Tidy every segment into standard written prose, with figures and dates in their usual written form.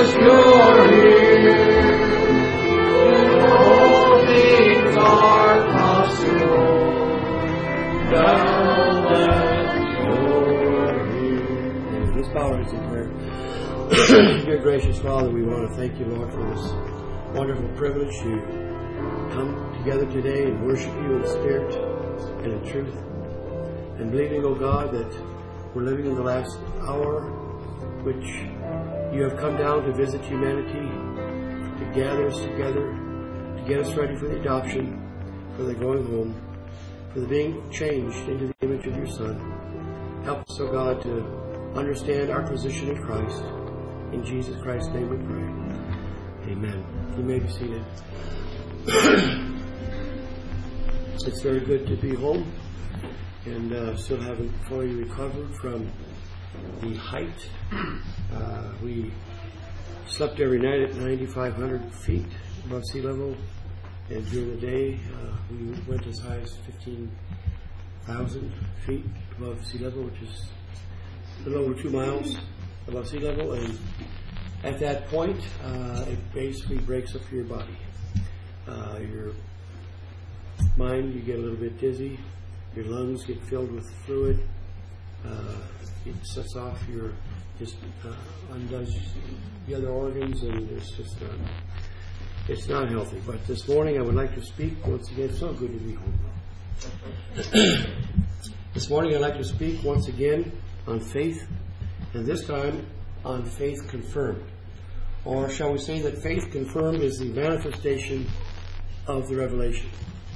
you're here. All things are possible. Now that you're here. Let's bow our heads in prayer. Dear gracious Father, we want to thank you, Lord, for this wonderful privilege to come together today and worship you in spirit and in truth. And believing, O God, that we're living in the last hour, which you have come down to visit humanity, to gather us together, to get us ready for the adoption, for the going home, for the being changed into the image of your Son. Help us, O God, to understand our position in Christ. In Jesus Christ's name we pray. Amen. You may be seated. It's very good to be home and still haven't fully recovered from the height. We slept every night at 9,500 feet above sea level, and during the day we went as high as 15,000 feet above sea level, which is a little over 2 miles above sea level. And at that point, it basically breaks up your body. Your mind, you get a little bit dizzy. Your lungs get filled with fluid. It sets off your, just undoes the other organs, and it's just, it's not healthy. But this morning I would like to speak once again. It's so good to be home. This morning I'd like to speak once again on faith, and this time on faith confirmed. Or shall we say that faith confirmed is the manifestation of the revelation.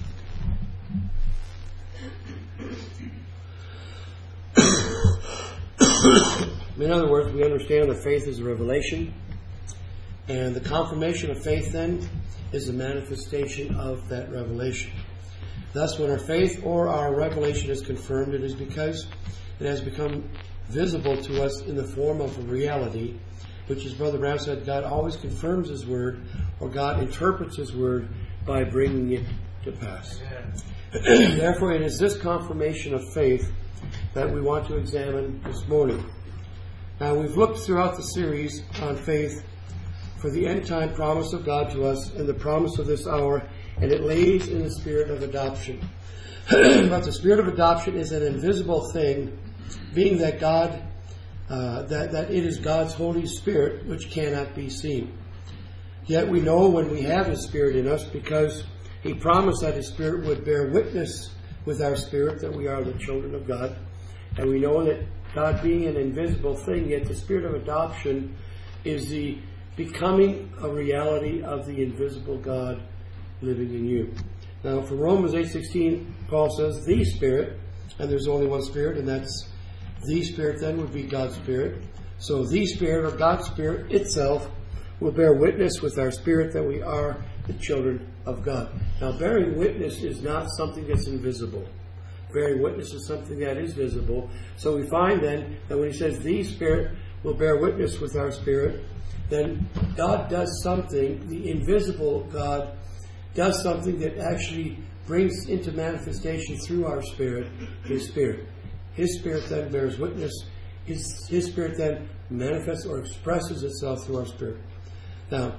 In other words, we understand that faith is a revelation, and the confirmation of faith then is the manifestation of that revelation. Thus, when our faith or our revelation is confirmed, it is because it has become visible to us in the form of a reality, which, as Brother Brown said, God always confirms His Word, or God interprets His Word by bringing it to pass. Therefore, it is this confirmation of faith that we want to examine this morning. Now, we've looked throughout the series on faith for the end-time promise of God to us and the promise of this hour, and it lays in the spirit of adoption. But the spirit of adoption is an invisible thing, being that God, that it is God's Holy Spirit which cannot be seen. Yet we know when we have His Spirit in us, because He promised that His Spirit would bear witness with our spirit that we are the children of God. And we know that God being an invisible thing, yet the spirit of adoption is the becoming a reality of the invisible God living in you. Now, from Romans 8:16, Paul says, the Spirit, and there's only one Spirit, and that's the Spirit then would be God's Spirit. So the Spirit, or God's Spirit itself, will bear witness with our spirit that we are the children of God. Now, bearing witness is not something that's invisible. Bearing witness is something that is visible. So we find then that when He says the Spirit will bear witness with our spirit, then God does something, the invisible God does something that actually brings into manifestation through our spirit, His Spirit. His Spirit then bears witness. His Spirit then manifests or expresses itself through our spirit. Now,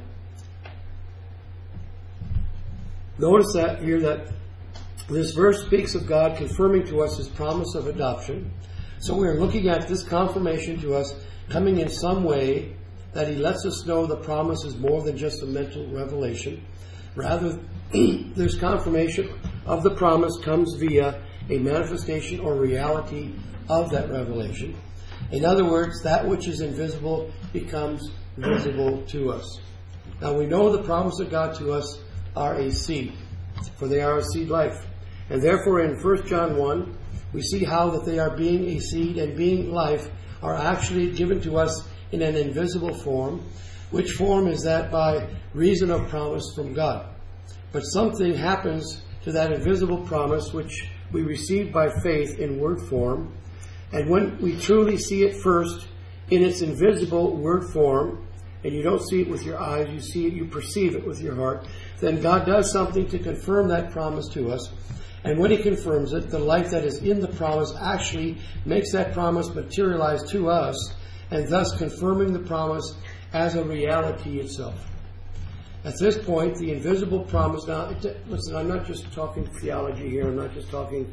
notice that here that this verse speaks of God confirming to us His promise of adoption. So we are looking at this confirmation to us coming in some way that He lets us know the promise is more than just a mental revelation. Rather, this confirmation of the promise comes via a manifestation or reality of that revelation. In other words, that which is invisible becomes visible to us. Now we know the promise of God to us are a seed, for they are a seed life. And therefore in 1 John 1, we see how that they are being a seed and being life are actually given to us in an invisible form. Which form is that? By reason of promise from God. But something happens to that invisible promise which we receive by faith in word form. And when we truly see it first in its invisible word form, and you don't see it with your eyes, you see it, you perceive it with your heart, then God does something to confirm that promise to us. And when He confirms it, the life that is in the promise actually makes that promise materialize to us. and thus confirming the promise as a reality itself. At this point, the invisible promise, now, listen, I'm not just talking theology here, I'm not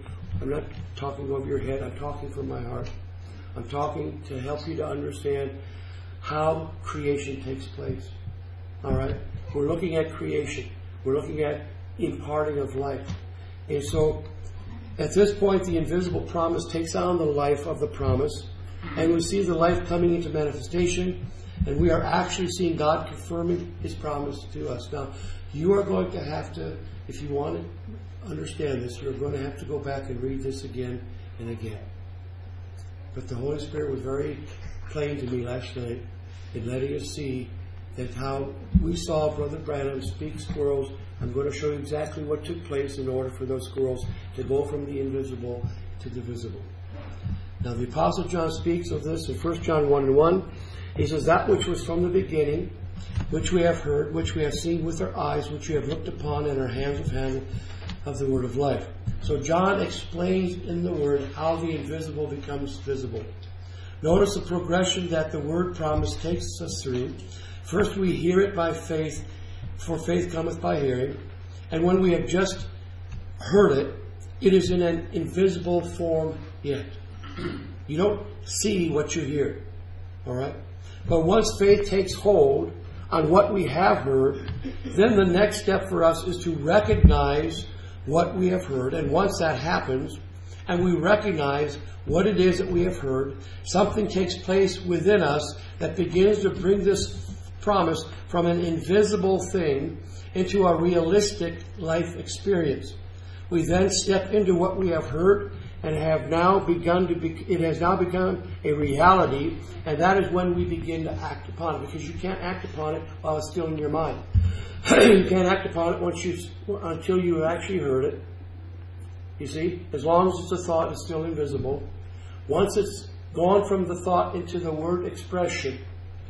talking over your head, I'm talking from my heart. I'm talking to help you to understand how creation takes place. Alright? We're looking at creation. We're looking at imparting of life. And so, at this point, the invisible promise takes on the life of the promise, and we see the life coming into manifestation, and we are actually seeing God confirming His promise to us. Now, you are going to have to, if you want to understand this, you're going to have to go back and read this again and again. But the Holy Spirit was very plain to me last night in letting us see that how we saw Brother Branham speak squirrels. I'm going to show you exactly what took place in order for those squirrels to go from the invisible to the visible. Now the Apostle John speaks of this in 1 John 1:1. He says, that which was from the beginning, which we have heard, which we have seen with our eyes, which we have looked upon, and our hands have handled of the word of life. So John explains in the word how the invisible becomes visible. Notice the progression that the word promise takes us through. First we hear it by faith, for faith cometh by hearing. And when we have just heard it, it is in an invisible form yet. You don't see what you hear. Alright? But once faith takes hold on what we have heard, then the next step for us is to recognize what we have heard. And once that happens, and we recognize what it is that we have heard, something takes place within us that begins to bring this promise from an invisible thing into a realistic life experience. We then step into what we have heard and have now begun it has now become a reality, and that is when we begin to act upon it, because you can't act upon it while it's still in your mind. You can't act upon it until you have actually heard it. You see, as long as it's a thought, it's still invisible. Once it's gone from the thought into the word expression,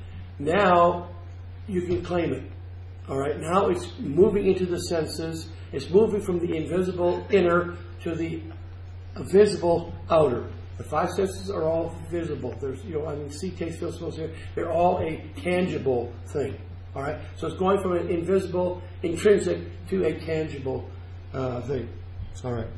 now you can claim it. Alright, now it's moving into the senses. It's moving from the invisible inner to the visible outer. The five senses are all visible. There's, see, taste, feel, smell, hear. They're all a tangible thing. Alright, so it's going from an invisible, intrinsic, to a tangible thing. Alright.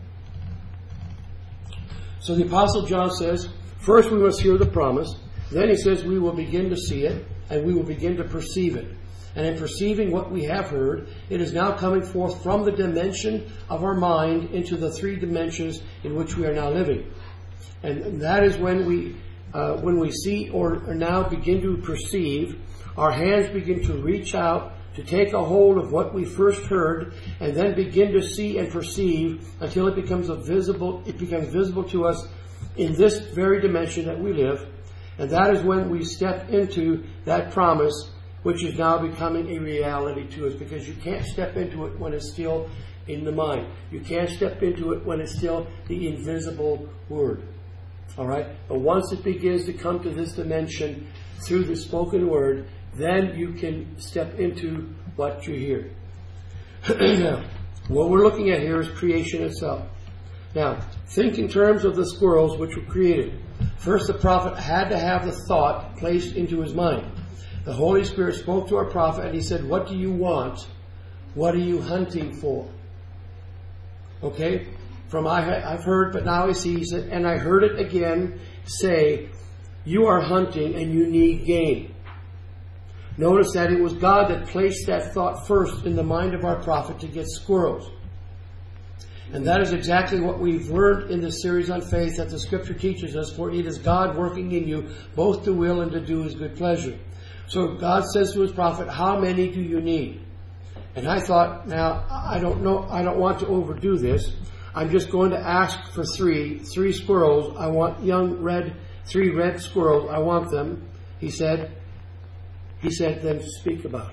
So the Apostle John says, first we must hear the promise. Then he says we will begin to see it, and we will begin to perceive it. And in perceiving what we have heard, it is now coming forth from the dimension of our mind into the three dimensions in which we are now living. And that is when we see or now begin to perceive, our hands begin to reach out to take a hold of what we first heard, and then begin to see and perceive until it becomes visible to us in this very dimension that we live. And that is when we step into that promise, which is now becoming a reality to us, because you can't step into it when it's still in the mind. You can't step into it when it's still the invisible word. Alright? But once it begins to come to this dimension through the spoken word, then you can step into what you hear. Now, what we're looking at here is creation itself. Now, think in terms of the squirrels which were created. First, the prophet had to have the thought placed into his mind. The Holy Spirit spoke to our prophet and he said, what do you want? What are you hunting for? Okay? From I've heard, but now I see, he said, and I heard it again say, you are hunting and you need game. Notice that it was God that placed that thought first in the mind of our prophet to get squirrels. And that is exactly what we've learned in this series on faith, that the Scripture teaches us, for it is God working in you both to will and to do His good pleasure. So God says to His prophet, how many do you need? And I thought, now, I don't know, I don't want to overdo this. I'm just going to ask for three squirrels. I want three red squirrels. I want them. He said, then speak about it.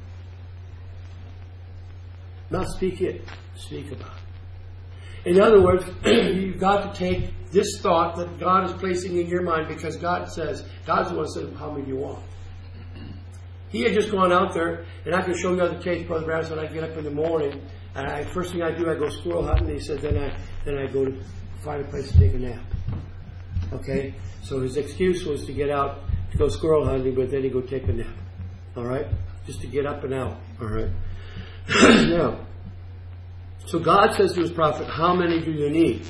Not speak it, speak about it. In other words, you've got to take this thought that God is placing in your mind, because God's the one who said, how many do you want? He had just gone out there, and I can show you other case, Brother Brass, when I get up in the morning, and first thing I do, I go squirrel hunting. He said, then I go to find a place to take a nap. Okay? So his excuse was to get out go squirrel hunting, but then he'd go take a nap. All right? Just to get up and out. All right? Now, so God says to his prophet, how many do you need?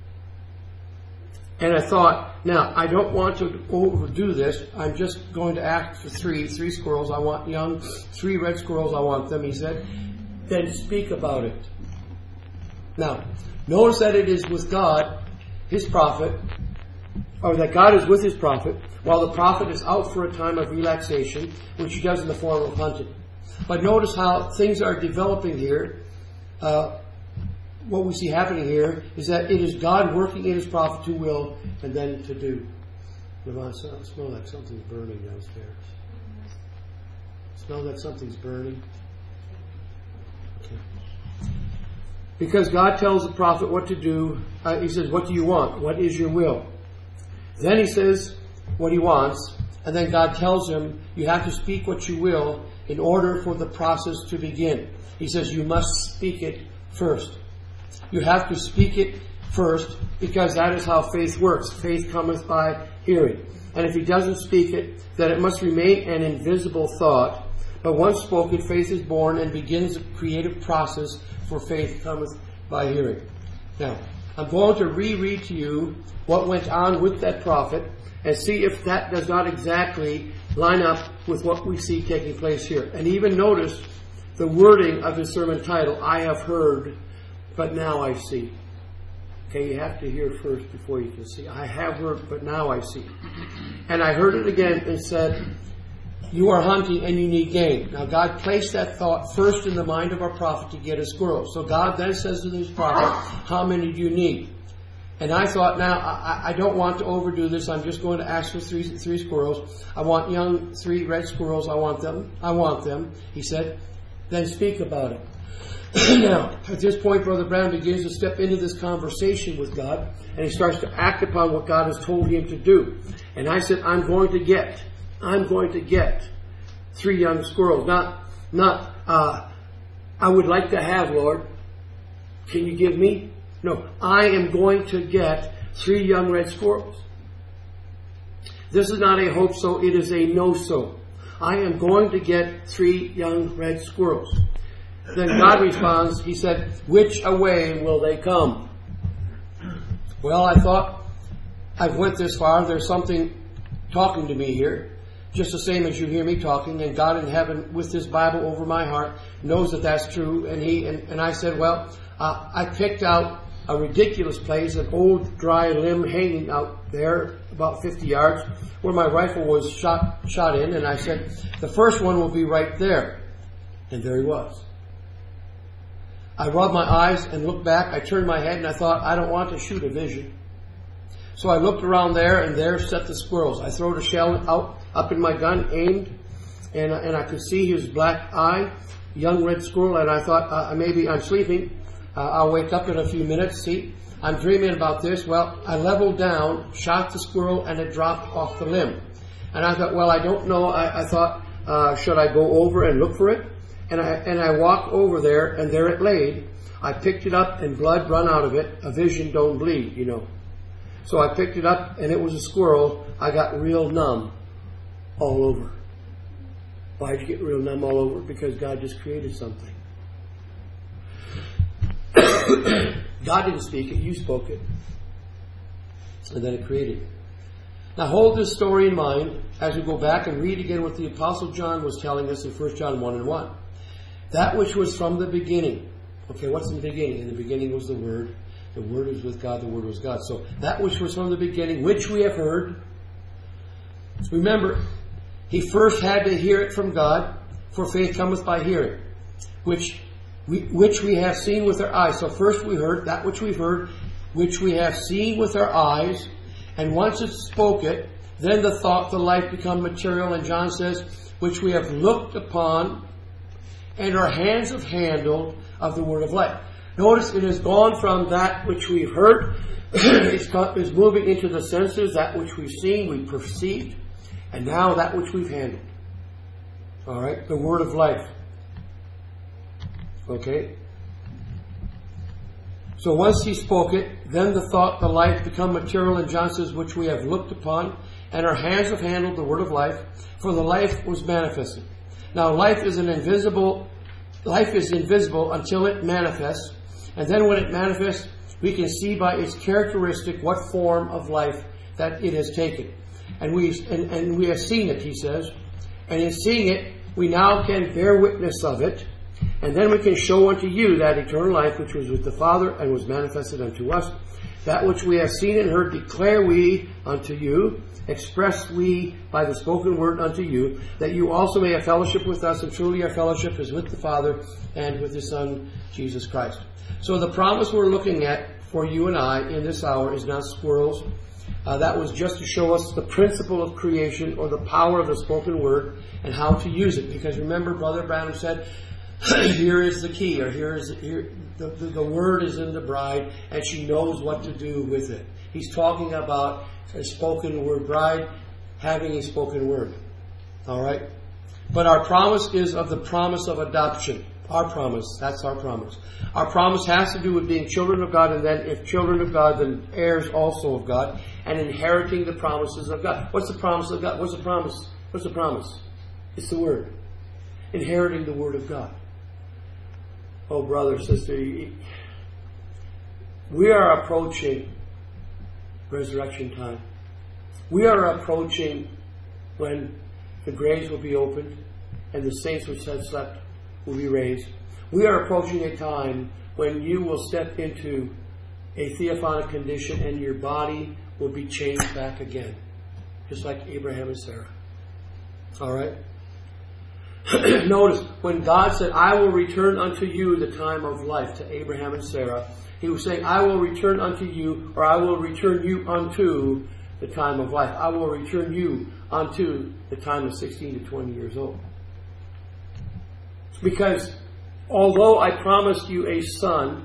And I thought, now, I don't want to overdo this. I'm just going to ask for three squirrels. I want young, 3 red squirrels. I want them, he said. Then speak about it. Now, notice that it is with God, his prophet, or that God is with his prophet, while the prophet is out for a time of relaxation, which he does in the form of hunting. But notice how things are developing here. What we see happening here is that it is God working in his prophet to will and then to do. I smell like something's burning downstairs. Smell like something's burning? Okay. Because God tells the prophet what to do. He says, what do you want? What is your will? Then he says what he wants. And then God tells him, you have to speak what you will in order for the process to begin. He says, you must speak it first. You have to speak it first because that is how faith works. Faith cometh by hearing. And if he doesn't speak it, then it must remain an invisible thought. But once spoken, faith is born and begins a creative process, for faith cometh by hearing. Now, I'm going to reread to you what went on with that prophet and see if that does not exactly line up with what we see taking place here. And even notice the wording of his sermon title, I have heard, but now I see. Okay, you have to hear first before you can see. I have heard, but now I see. And I heard it again and said, you are hunting and you need game. Now God placed that thought first in the mind of our prophet to get a squirrel. So God then says to his prophet, how many do you need? And I thought, now, I don't want to overdo this. I'm just going to ask for three squirrels. I want young 3 red squirrels. I want them. He said, then speak about it. Now, at this point, Brother Brown begins to step into this conversation with God, and he starts to act upon what God has told him to do. And I said, I'm going to get 3 young squirrels. Not, I would like to have, Lord. Can you give me? No, I am going to get 3 young red squirrels. This is not a hope so, it is a no so. I am going to get 3 young red squirrels. Then God responds, he said, which away will they come? Well, I thought, I've went this far, there's something talking to me here, just the same as you hear me talking, and God in heaven, with this Bible over my heart, knows that that's true, and I said, well, I picked out a ridiculous place, an old dry limb hanging out there, about 50 yards, where my rifle was shot in, and I said, the first one will be right there. And there he was. I rubbed my eyes and looked back. I turned my head and I thought, I don't want to shoot a vision. So I looked around there and there sat the squirrels. I threw the shell up in my gun, aimed, and I could see his black eye, young red squirrel, and I thought, maybe I'm sleeping. I'll wake up in a few minutes. See, I'm dreaming about this. Well, I leveled down, shot the squirrel, and it dropped off the limb. And I thought, well, I don't know. I thought, should I go over and look for it? And I walked over there, and there it laid. I picked it up, and blood run out of it. A vision don't bleed, you know. So I picked it up, and it was a squirrel. I got real numb all over. Why did you get real numb all over? Because God just created something. God didn't speak it, you spoke it. And then it created it. Now hold this story in mind as we go back and read again what the Apostle John was telling us in 1 John 1:1. That which was from the beginning. Okay, what's in the beginning? In the beginning was the Word. The Word was with God, the Word was God. So that which was from the beginning, which we have heard. Remember, he first had to hear it from God, for faith cometh by hearing, which we have seen with our eyes. So first we heard that which we've heard, which we have seen with our eyes, and once it spoke it, then the thought, the life become material, and John says, which we have looked upon, and our hands have handled of the word of life. Notice it has gone from that which we've heard, it's moving into the senses, that which we've seen, we perceived, and now that which we've handled. Alright, the word of life. Okay? So once he spoke it, then the thought, the life become material, and John says, which we have looked upon, and our hands have handled the word of life, for the life was manifested. Now life is invisible until it manifests, and then when it manifests, we can see by its characteristic what form of life that it has taken. And we have seen it, he says. And in seeing it, we now can bear witness of it. And then we can show unto you that eternal life which was with the Father and was manifested unto us. That which we have seen and heard declare we unto you, express we by the spoken word unto you, that you also may have fellowship with us, and truly our fellowship is with the Father and with His Son, Jesus Christ. So the promise we're looking at for you and I in this hour is not squirrels. That was just to show us the principle of creation, or the power of the spoken word, and how to use it. Because remember, Brother Branham said, here is the key, or the word is in the bride, and she knows what to do with it. He's talking about a spoken word bride having a spoken word. All right? But our promise is of the promise of adoption. Our promise, that's our promise. Our promise has to do with being children of God, and then if children of God, then heirs also of God, and inheriting the promises of God. What's the promise of God? What's the promise? What's the promise? It's the Word. Inheriting the Word of God. Oh, brother, sister, we are approaching resurrection time. We are approaching when the graves will be opened and the saints which had slept will be raised. We are approaching a time when you will step into a theophonic condition and your body will be changed back again, just like Abraham and Sarah. All right? Notice, when God said, I will return unto you the time of life to Abraham and Sarah, He was saying, I will return unto you, or I will return you unto the time of life. I will return you unto the time of 16 to 20 years old. Because although I promised you a son,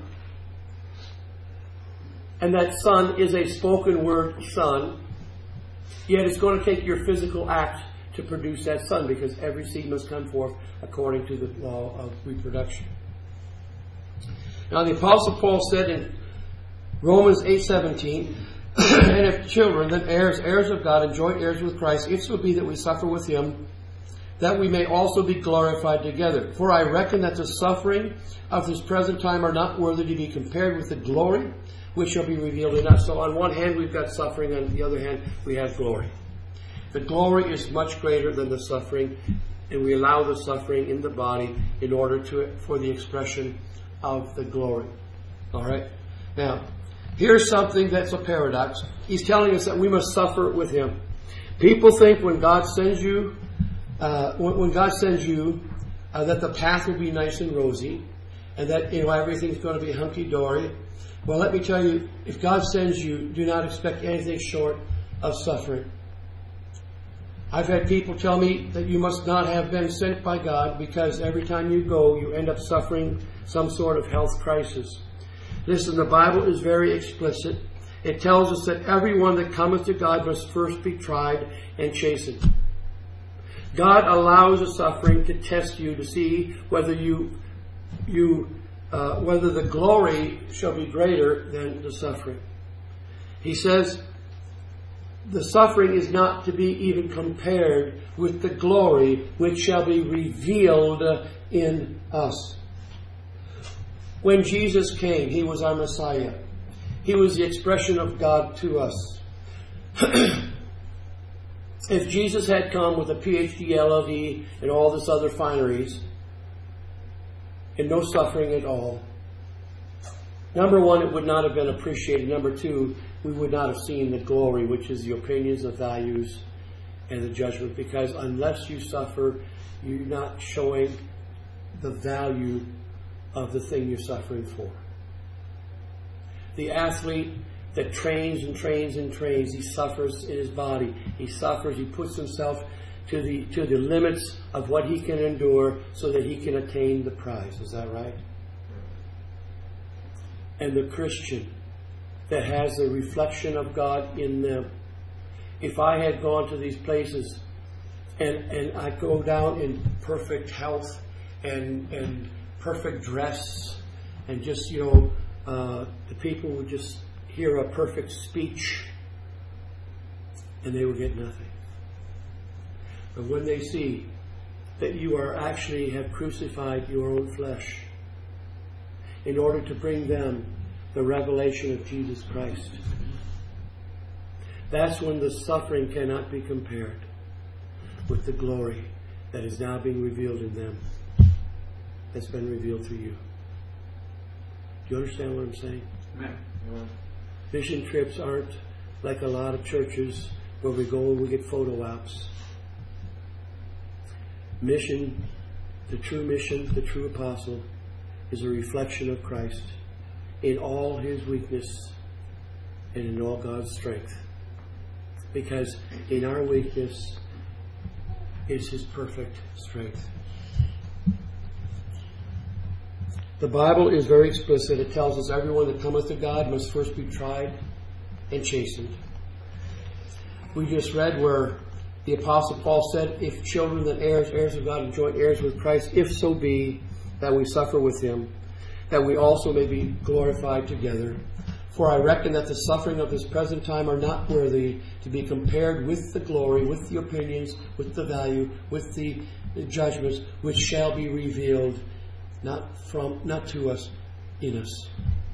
and that son is a spoken word son, yet it's going to take your physical act to produce that son, because every seed must come forth according to the law of reproduction. Now the Apostle Paul said in Romans 8:17, and if children, then heirs, heirs of God, and joint heirs with Christ, if so be that we suffer with Him, that we may also be glorified together. For I reckon that the suffering of this present time are not worthy to be compared with the glory which shall be revealed in us. So on one hand we've got suffering, on the other hand we have glory. The glory is much greater than the suffering, and we allow the suffering in the body in order for the expression of the glory. All right? Now, here's something that's a paradox. He's telling us that we must suffer with Him. People think when God sends you, that the path will be nice and rosy, and that everything's going to be hunky-dory. Well, let me tell you, if God sends you, do not expect anything short of suffering. I've had people tell me that you must not have been sent by God, because every time you go, you end up suffering some sort of health crisis. Listen, the Bible is very explicit. It tells us that everyone that cometh to God must first be tried and chastened. God allows the suffering to test you, to see whether whether the glory shall be greater than the suffering. He says the suffering is not to be even compared with the glory which shall be revealed in us. When Jesus came, He was our Messiah. He was the expression of God to us. If Jesus had come with a PhD, LLD, and all this other fineries, and no suffering at all, number one, it would not have been appreciated. Number two, we would not have seen the glory, which is the opinions, the values, and the judgment. Because unless you suffer, you're not showing the value of the thing you're suffering for. The athlete that trains and trains and trains, he suffers in his body. He suffers, he puts himself to the limits of what he can endure so that he can attain the prize. Is that right? And the Christian that has the reflection of God in them. If I had gone to these places and I go down in perfect health and perfect dress, and just, the people would just hear a perfect speech, and they will get nothing. But when they see that you are actually have crucified your own flesh in order to bring them the revelation of Jesus Christ, that's when the suffering cannot be compared with the glory that is now being revealed in them, that's been revealed through you. Do you understand what I'm saying? Amen. Mission trips aren't like a lot of churches where we go and we get photo ops. Mission, the true apostle, is a reflection of Christ in all his weakness and in all God's strength. Because in our weakness is his perfect strength. The Bible is very explicit. It tells us everyone that cometh to God must first be tried and chastened. We just read where the Apostle Paul said, if children then heirs, heirs of God and joint heirs with Christ, if so be that we suffer with him, that we also may be glorified together. For I reckon that the suffering of this present time are not worthy to be compared with the glory, with the opinions, with the value, with the judgments, which shall be revealed not to us, in us.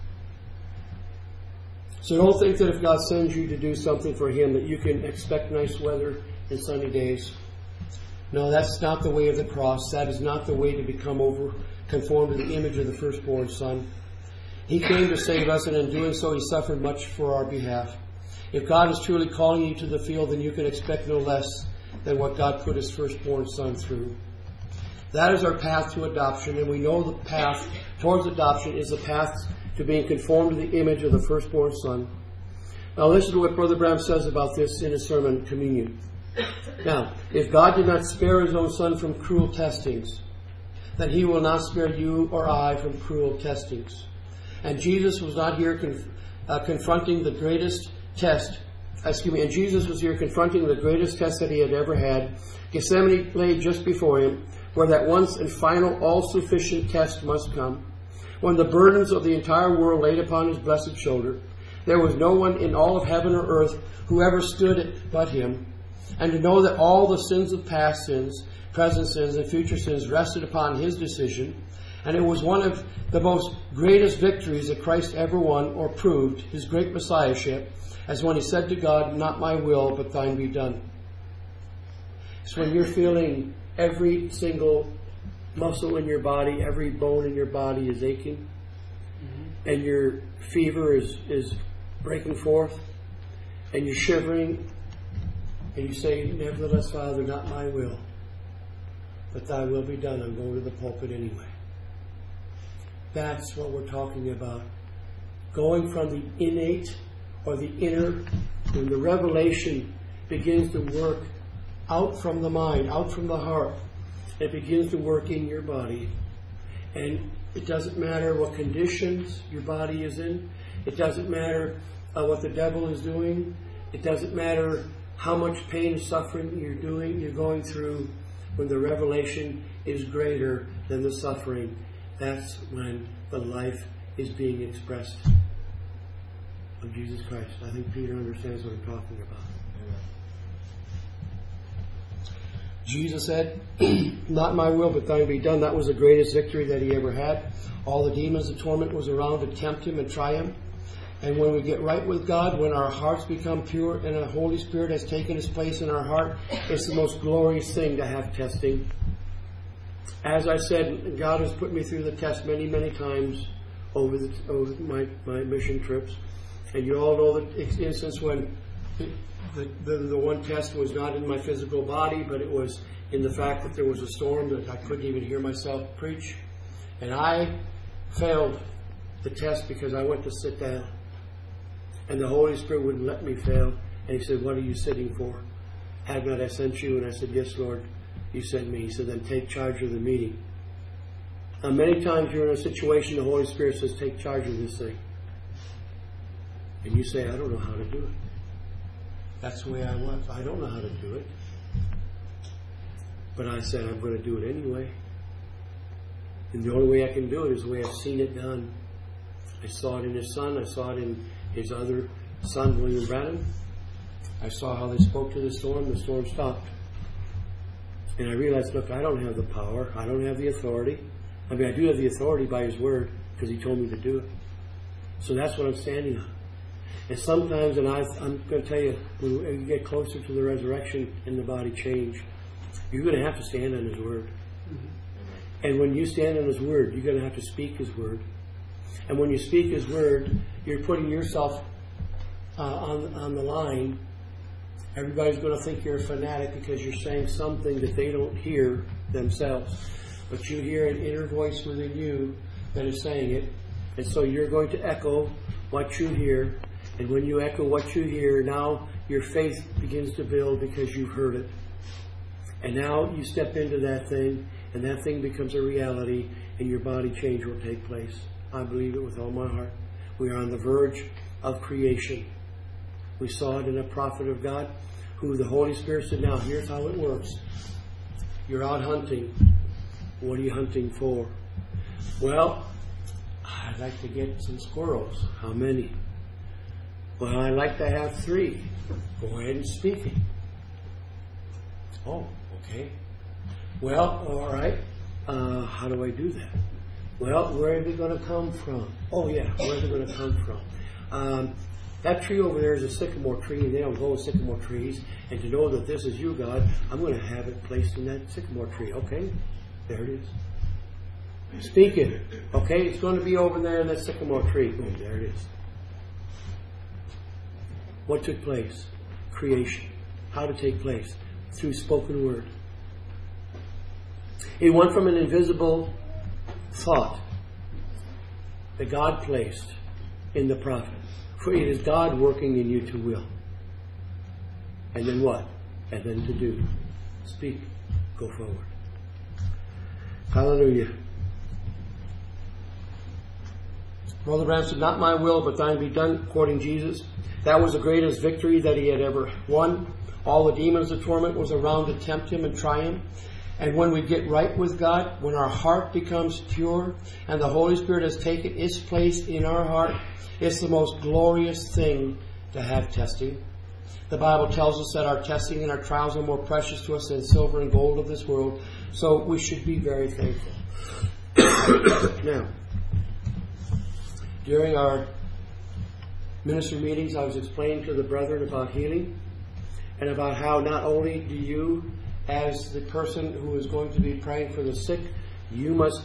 So don't think that if God sends you to do something for him that you can expect nice weather and sunny days. No, that's not the way of the cross. That is not the way to become conformed to the image of the firstborn Son. He came to save us, and in doing so he suffered much for our behalf. If God is truly calling you to the field, then you can expect no less than what God put his firstborn Son through. That is our path to adoption, and we know the path towards adoption is the path to being conformed to the image of the firstborn Son. Now listen to what Brother Branham says about this in his sermon, Communion. Now, if God did not spare his own Son from cruel testings, then he will not spare you or I from cruel testings. And Jesus was not here confronting the greatest test. And Jesus was here confronting the greatest test that he had ever had. Gethsemane lay just before him, where that once and final all-sufficient test must come. When the burdens of the entire world laid upon his blessed shoulder, there was no one in all of heaven or earth who ever stood it but him. And to know that all the sins of past sins, present sins, and future sins rested upon his decision, and it was one of the most greatest victories that Christ ever won or proved, his great messiahship, as when he said to God, not my will, but thine be done. It's when you're feeling every single muscle in your body, every bone in your body is aching, and your fever is breaking forth, and you're shivering, and you say, nevertheless, Father, not my will, but thy will be done. I'm going to the pulpit anyway. That's what we're talking about. Going from the innate or the inner, when the revelation begins to work out from the mind, out from the heart, it begins to work in your body. And it doesn't matter what conditions your body is in. It doesn't matter what the devil is doing. It doesn't matter how much pain and suffering you're going through. When the revelation is greater than the suffering, that's when the life is being expressed of Jesus Christ. I think Peter understands what I'm talking about. Jesus said, not my will, but thine be done. That was the greatest victory that he ever had. All the demons of torment was around to tempt him and try him. And when we get right with God, when our hearts become pure and the Holy Spirit has taken his place in our heart, it's the most glorious thing to have testing. As I said, God has put me through the test many, many times over my mission trips. And you all know the instance when the one test was not in my physical body, but it was in the fact that there was a storm that I couldn't even hear myself preach. And I failed the test because I went to sit down. And the Holy Spirit wouldn't let me fail. And he said, what are you sitting for? Have not I sent you? And I said, yes, Lord, you sent me. He said, then take charge of the meeting. Now, many times you're in a situation, the Holy Spirit says, take charge of this thing. And you say, I don't know how to do it. That's the way I was. I don't know how to do it. But I said, I'm going to do it anyway. And the only way I can do it is the way I've seen it done. I saw it in his son. I saw it in his other son, William Branham. I saw how they spoke to the storm stopped. And I realized, look, I don't have the power. I don't have the authority. I mean, I do have the authority by His Word because He told me to do it. So that's what I'm standing on. And sometimes, and I'm going to tell you, when you get closer to the resurrection and the body change, you're going to have to stand on His Word. And when you stand on His Word, you're going to have to speak His Word. And when you speak His Word, you're putting yourself on the line. Everybody's going to think you're a fanatic because you're saying something that they don't hear themselves. But you hear an inner voice within you that is saying it. And so you're going to echo what you hear. And when you echo what you hear, now your faith begins to build because you've heard it. And now you step into that thing, and that thing becomes a reality, and your body change will take place. I believe it with all my heart. We are on the verge of creation. We saw it in a prophet of God, who the Holy Spirit said, now here's how it works. You're out hunting. What are you hunting for? Well, I'd like to get some squirrels. How many? Well, I'd like to have 3. Go ahead and speak it. Oh, okay. Well, all right. How do I do that? Well, where are they going to come from? Oh, yeah, where are they going to come from? That tree over there is a sycamore tree, and they don't go with sycamore trees. And to know that this is you, God, I'm going to have it placed in that sycamore tree. Okay, there it is. Speak it. Okay, it's going to be over there in that sycamore tree. Boom, there it is. What took place? Creation. How to take place? Through spoken word. It went from an invisible thought that God placed in the prophet. For it is God working in you to will. And then what? And then to do. Speak. Go forward. Hallelujah. Brother Branham said, not my will, but thine be done, quoting Jesus. That was the greatest victory that he had ever won. All the demons of torment was around to tempt him and try him. And when we get right with God, when our heart becomes pure and the Holy Spirit has taken its place in our heart, it's the most glorious thing to have testing. The Bible tells us that our testing and our trials are more precious to us than silver and gold of this world. So we should be very thankful. Now, during our ministry meetings, I was explaining to the brethren about healing and about how not only do you, as the person who is going to be praying for the sick, you must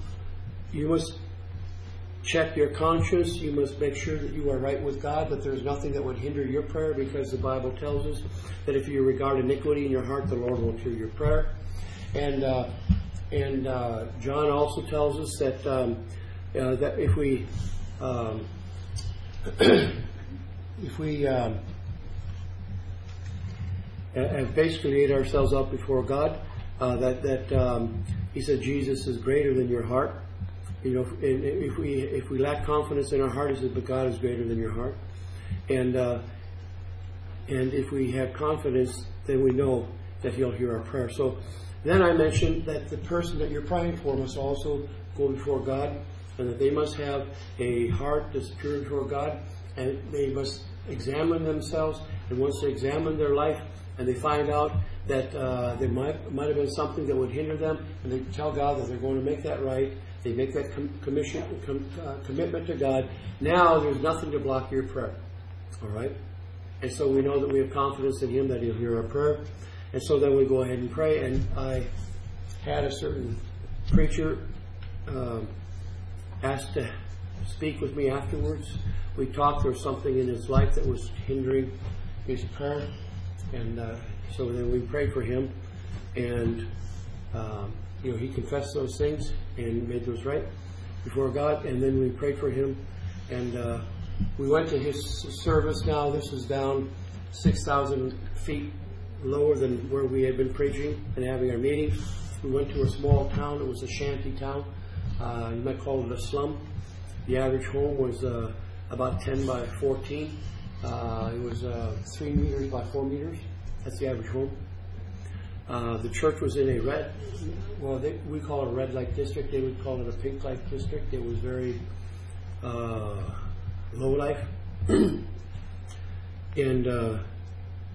check your conscience. You must make sure that you are right with God, that there's nothing that would hinder your prayer, because the Bible tells us that if you regard iniquity in your heart, the Lord won't hear your prayer. And John also tells us that that if we and basically laid ourselves up before God, he said Jesus is greater than your heart. You know, and if we lack confidence in our heart, he said, but God is greater than your heart. And if we have confidence, then we know that He'll hear our prayer. So then I mentioned that the person that you're praying for must also go before God, and that they must have a heart that's pure before God, and they must examine themselves. And once they examine their life, and they find out that there might have been something that would hinder them, and they tell God that they're going to make that right. They make that commitment to God. Now there's nothing to block your prayer. All right? And so we know that we have confidence in Him that He'll hear our prayer. And so then we go ahead and pray. And I had a certain preacher asked to speak with me afterwards. We talked. There was something in his life that was hindering his prayer. And so then we prayed for him. And he confessed those things and made those right before God. And then we prayed for him. And we went to his service. Now this is down 6,000 feet lower than where we had been preaching and having our meeting. We went to a small town. It was a shanty town. You might call it a slum. The average home was about 10 by 14. It was 3 meters by 4 meters. That's the average home. The church was in a red, we call it a red light district. They would call it a pink light district. It was very low life. And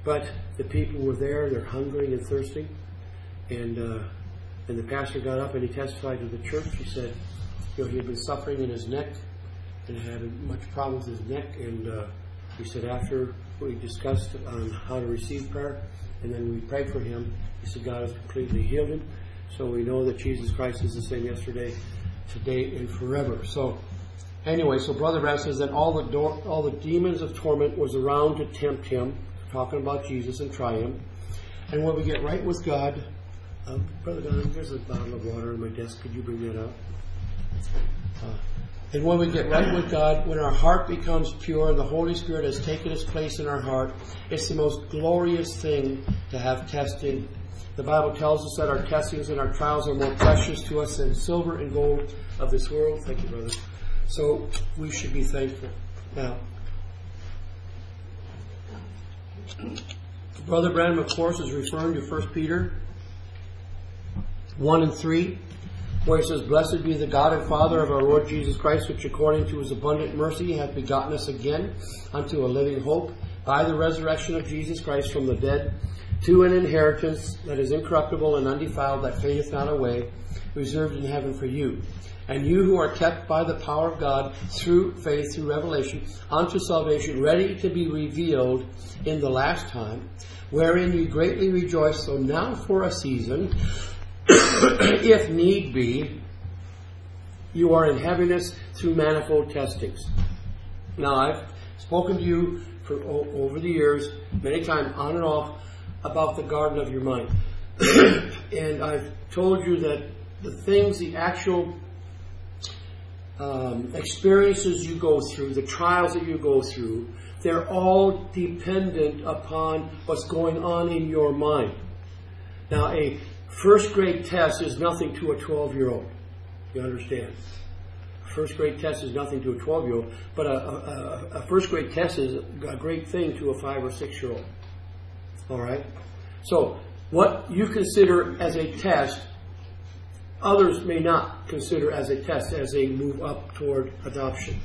But the people were there, they're hungry and thirsting. And the pastor got up and he testified to the church. He said, he had been suffering in his neck and having much problems with his neck. And he said after we discussed on how to receive prayer, and then we prayed for him, he said God has completely healed him. So we know that Jesus Christ is the same yesterday, today, and forever. So anyway, so Brother Branham says that all the demons of torment was around to tempt him, talking about Jesus, and try him. And when we get right with God, Brother Don, there's a bottle of water on my desk. Could you bring that up? And when we get right with God, when our heart becomes pure and the Holy Spirit has taken its place in our heart, it's the most glorious thing to have testing. The Bible tells us that our testings and our trials are more precious to us than silver and gold of this world. Thank you, brother. So we should be thankful. Now, Brother Branham, of course, is referring to 1 Peter 1 and 3, where he says, Blessed be the God and Father of our Lord Jesus Christ, which according to his abundant mercy hath begotten us again unto a living hope by the resurrection of Jesus Christ from the dead, to an inheritance that is incorruptible and undefiled, that fadeth not away, reserved in heaven for you. And you who are kept by the power of God through faith, through revelation, unto salvation, ready to be revealed in the last time, wherein you greatly rejoice, so now for a season, if need be, you are in heaviness through manifold testings. Now, I've spoken to you for over the years, many times, on and off, about the garden of your mind. And I've told you that the things, the actual experiences you go through, the trials that you go through, they're all dependent upon what's going on in your mind. Now, a first grade test is nothing to a 12-year-old. You understand? A first grade test is nothing to a 12-year-old, but a first grade test is a great thing to a 5 or 6-year-old. All right? So, what you consider as a test, others may not consider as a test as they move up toward adoption.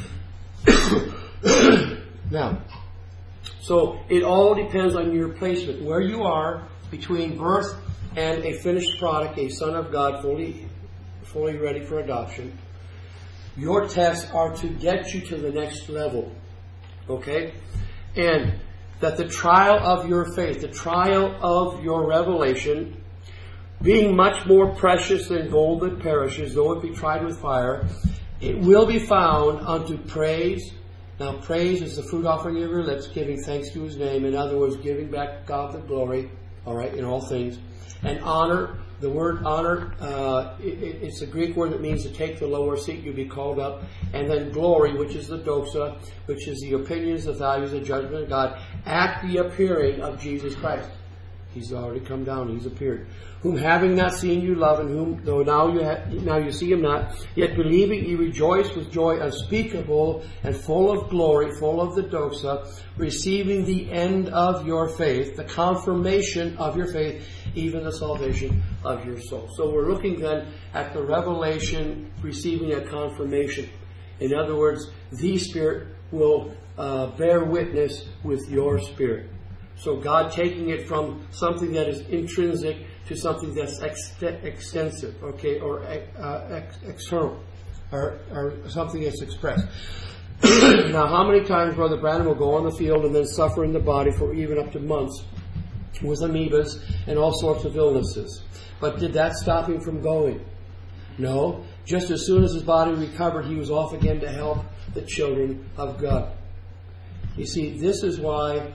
Now, so it all depends on your placement, where you are between birth and a finished product, a son of God, fully ready for adoption. Your tests are to get you to the next level. Okay? And that the trial of your faith, the trial of your revelation, being much more precious than gold that perishes, though it be tried with fire, it will be found unto praise. Now, praise is the fruit offering of your lips, giving thanks to his name. In other words, giving back God the glory, all right, in all things. And honor, the word honor, it's a Greek word that means to take the lower seat, you'll be called up. And then glory, which is the doxa, which is the opinions, the values, the judgment of God, at the appearing of Jesus Christ. He's already come down, he's appeared. Whom having not seen you love, and whom though now you see him not, yet believing ye rejoice with joy unspeakable and full of glory, full of the doxa, receiving the end of your faith, the confirmation of your faith, even the salvation of your soul. So we're looking then at the revelation receiving a confirmation. In other words, the Spirit will bear witness with your spirit. So God taking it from something that is intrinsic to something that's extensive, okay, or external, or something that's expressed. Now, how many times Brother Branham will go on the field and then suffer in the body for even up to months with amoebas and all sorts of illnesses? But did that stop him from going? No. Just as soon as his body recovered, he was off again to help the children of God. You see, this is why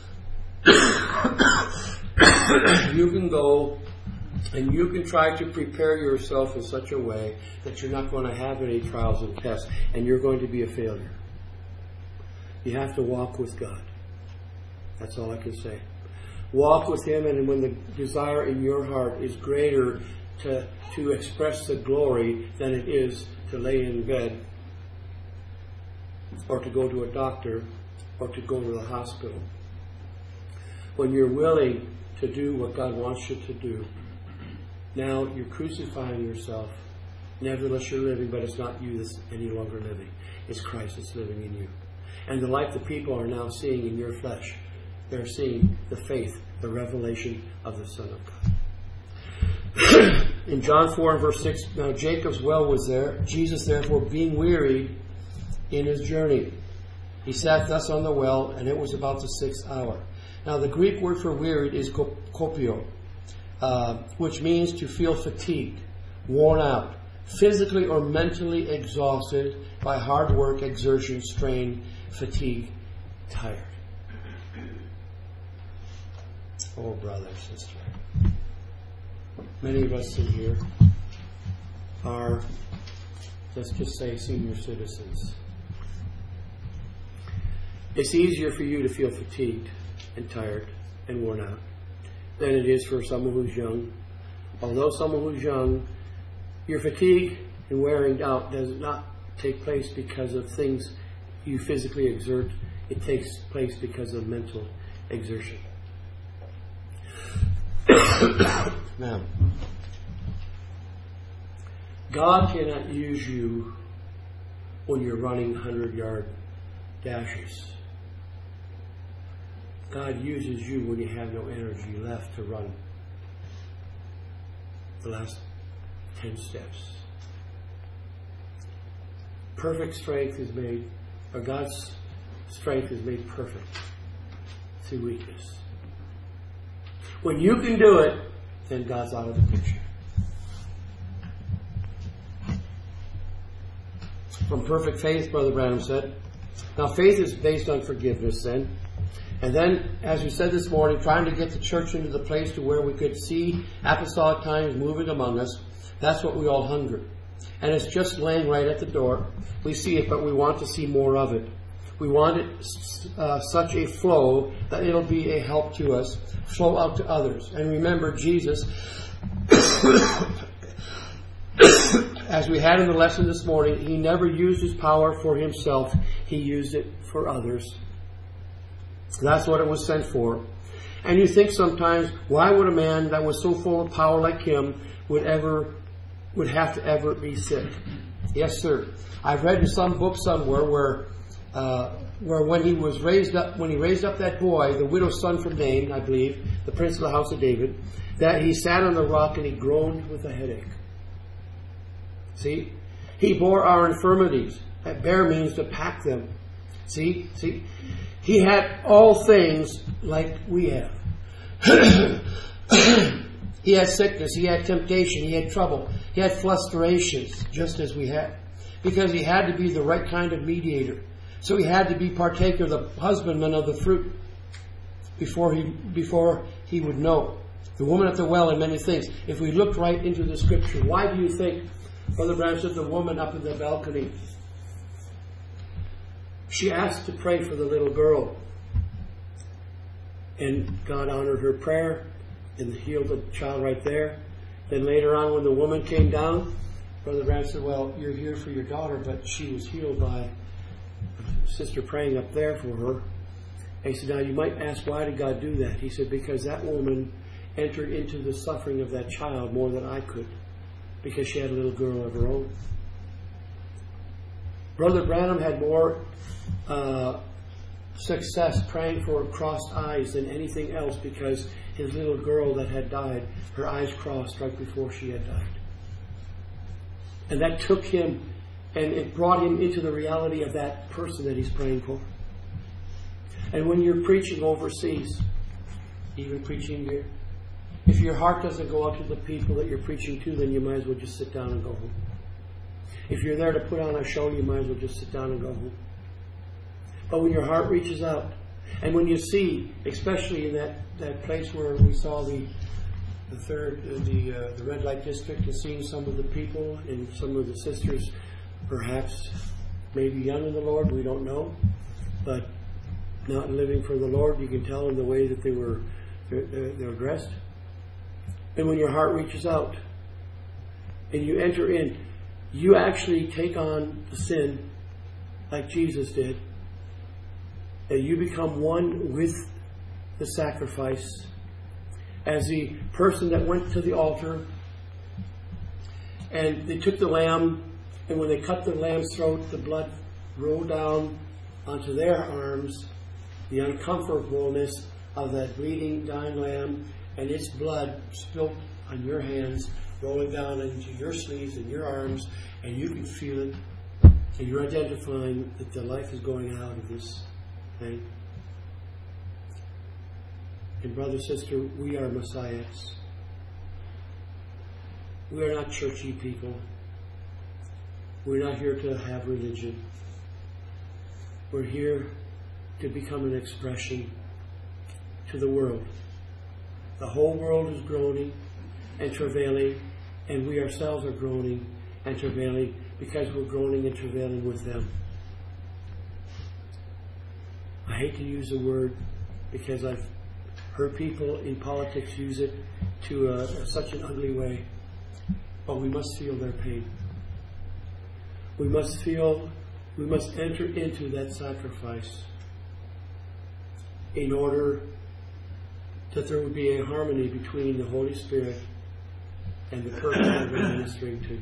you can go and you can try to prepare yourself in such a way that you're not going to have any trials and tests and you're going to be a failure. You have to walk with God. That's all I can say. Walk with him, and when the desire in your heart is greater to express the glory than it is to lay in bed or to go to a doctor or to go to the hospital. When you're willing to do what God wants you to do, now you're crucifying yourself. Nevertheless, you're living, but it's not you that's any longer living. It's Christ that's living in you. And the life the people are now seeing in your flesh, they're seeing the faith, the revelation of the Son of God. In John 4 and verse 6, now Jacob's well was there. Jesus, therefore, being wearied in his journey, he sat thus on the well, and it was about the 6th hour. Now the Greek word for wearied is kopio, which means to feel fatigued, worn out, physically or mentally exhausted by hard work, exertion, strain, fatigue, tired. Oh, brother, sister. Many of us in here are, let's just say, senior citizens. It's easier for you to feel fatigued and tired and worn out than it is for someone who's young. Although someone who's young, your fatigue and wearing out does not take place because of things you physically exert. It takes place because of mental exertion. Now, God cannot use you when you're running 100-yard dashes. God uses you when you have no energy left to run the last 10 steps. Perfect strength is made, or God's strength is made perfect through weakness. When you can do it, then God's out of the picture. From perfect faith, Brother Branham said. Now, faith is based on forgiveness then. And then, as we said this morning, trying to get the church into the place to where we could see apostolic times moving among us. That's what we all hunger. And it's just laying right at the door. We see it, but we want to see more of it. We want it such a flow that it'll be a help to us, flow out to others. And remember, Jesus, as we had in the lesson this morning, he never used his power for himself. He used it for others. That's what it was sent for. And you think sometimes, why would a man that was so full of power like him would have to ever be sick? Yes, sir. I've read in some book somewhere where when he raised up that boy, the widow's son from Nain, I believe, the prince of the house of David, that he sat on the rock and he groaned with a headache. See? He bore our infirmities. That bear means to pack them. See? He had all things like we have. He had sickness, he had temptation, he had trouble, he had frustrations, just as we had. Because he had to be the right kind of mediator. So he had to be partaker, the husbandman of the fruit, before he would know. The woman at the well and many things. If we look right into the scripture, why do you think Brother Branham said the woman up in the balcony, she asked to pray for the little girl. And God honored her prayer and healed the child right there. Then later on when the woman came down, Brother Branham said, well, you're here for your daughter, but she was healed by a sister praying up there for her. And he said, now you might ask, why did God do that? He said, because that woman entered into the suffering of that child more than I could, because she had a little girl of her own. Brother Branham had more success praying for crossed eyes than anything else, because his little girl that had died, her eyes crossed right before she had died. And that took him, and it brought him into the reality of that person that he's praying for. And when you're preaching overseas, even preaching here, if your heart doesn't go out to the people that you're preaching to, then you might as well just sit down and go home. If you're there to put on a show, you might as well just sit down and go home. But when your heart reaches out, and when you see, especially in that place where we saw the red light district, and seeing some of the people and some of the sisters, perhaps maybe young in the Lord, we don't know, but not living for the Lord, you can tell in the way that they're dressed. And when your heart reaches out and you enter in, you actually take on the sin like Jesus did. And you become one with the sacrifice. As the person that went to the altar and they took the lamb, and when they cut the lamb's throat, the blood rolled down onto their arms, the uncomfortableness of that bleeding, dying lamb and its blood spilled on your hands, rolling down into your sleeves and your arms, and you can feel it, and you're identifying that the life is going out of this thing. And brother, sister, we are messiahs. We are not churchy people. We're not here to have religion. We're here to become an expression to the world. The whole world is groaning and travailing, and we ourselves are groaning and travailing because we're groaning and travailing with them. I hate to use the word because I've heard people in politics use it to such an ugly way, but we must feel their pain. We must enter into that sacrifice in order that there would be a harmony between the Holy Spirit and the person that we're ministering to.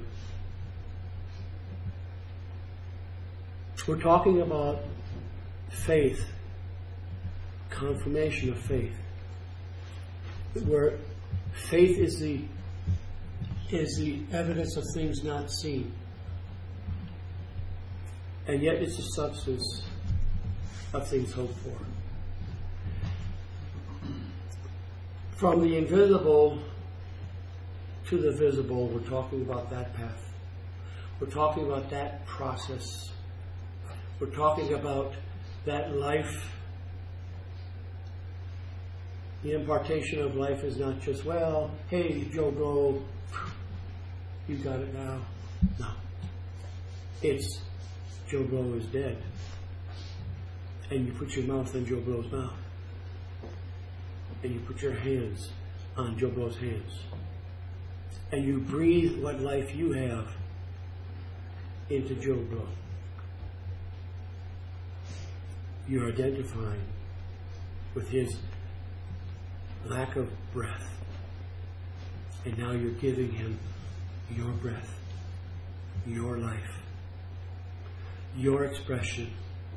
We're talking about faith, confirmation of faith, where faith is the evidence of things not seen, and yet it's the substance of things hoped for. From the invisible to the visible, we're talking about that path. We're talking about that process. We're talking about that life. The impartation of life is not just, well, hey, Joe Blow, you got it now. No. It's Joe Blow is dead. And you put your mouth on Joe Blow's mouth. And you put your hands on Joe Blow's hands. And you breathe what life you have into Joe Blow. You're identifying with his lack of breath. And now you're giving him your breath, your life, your expression.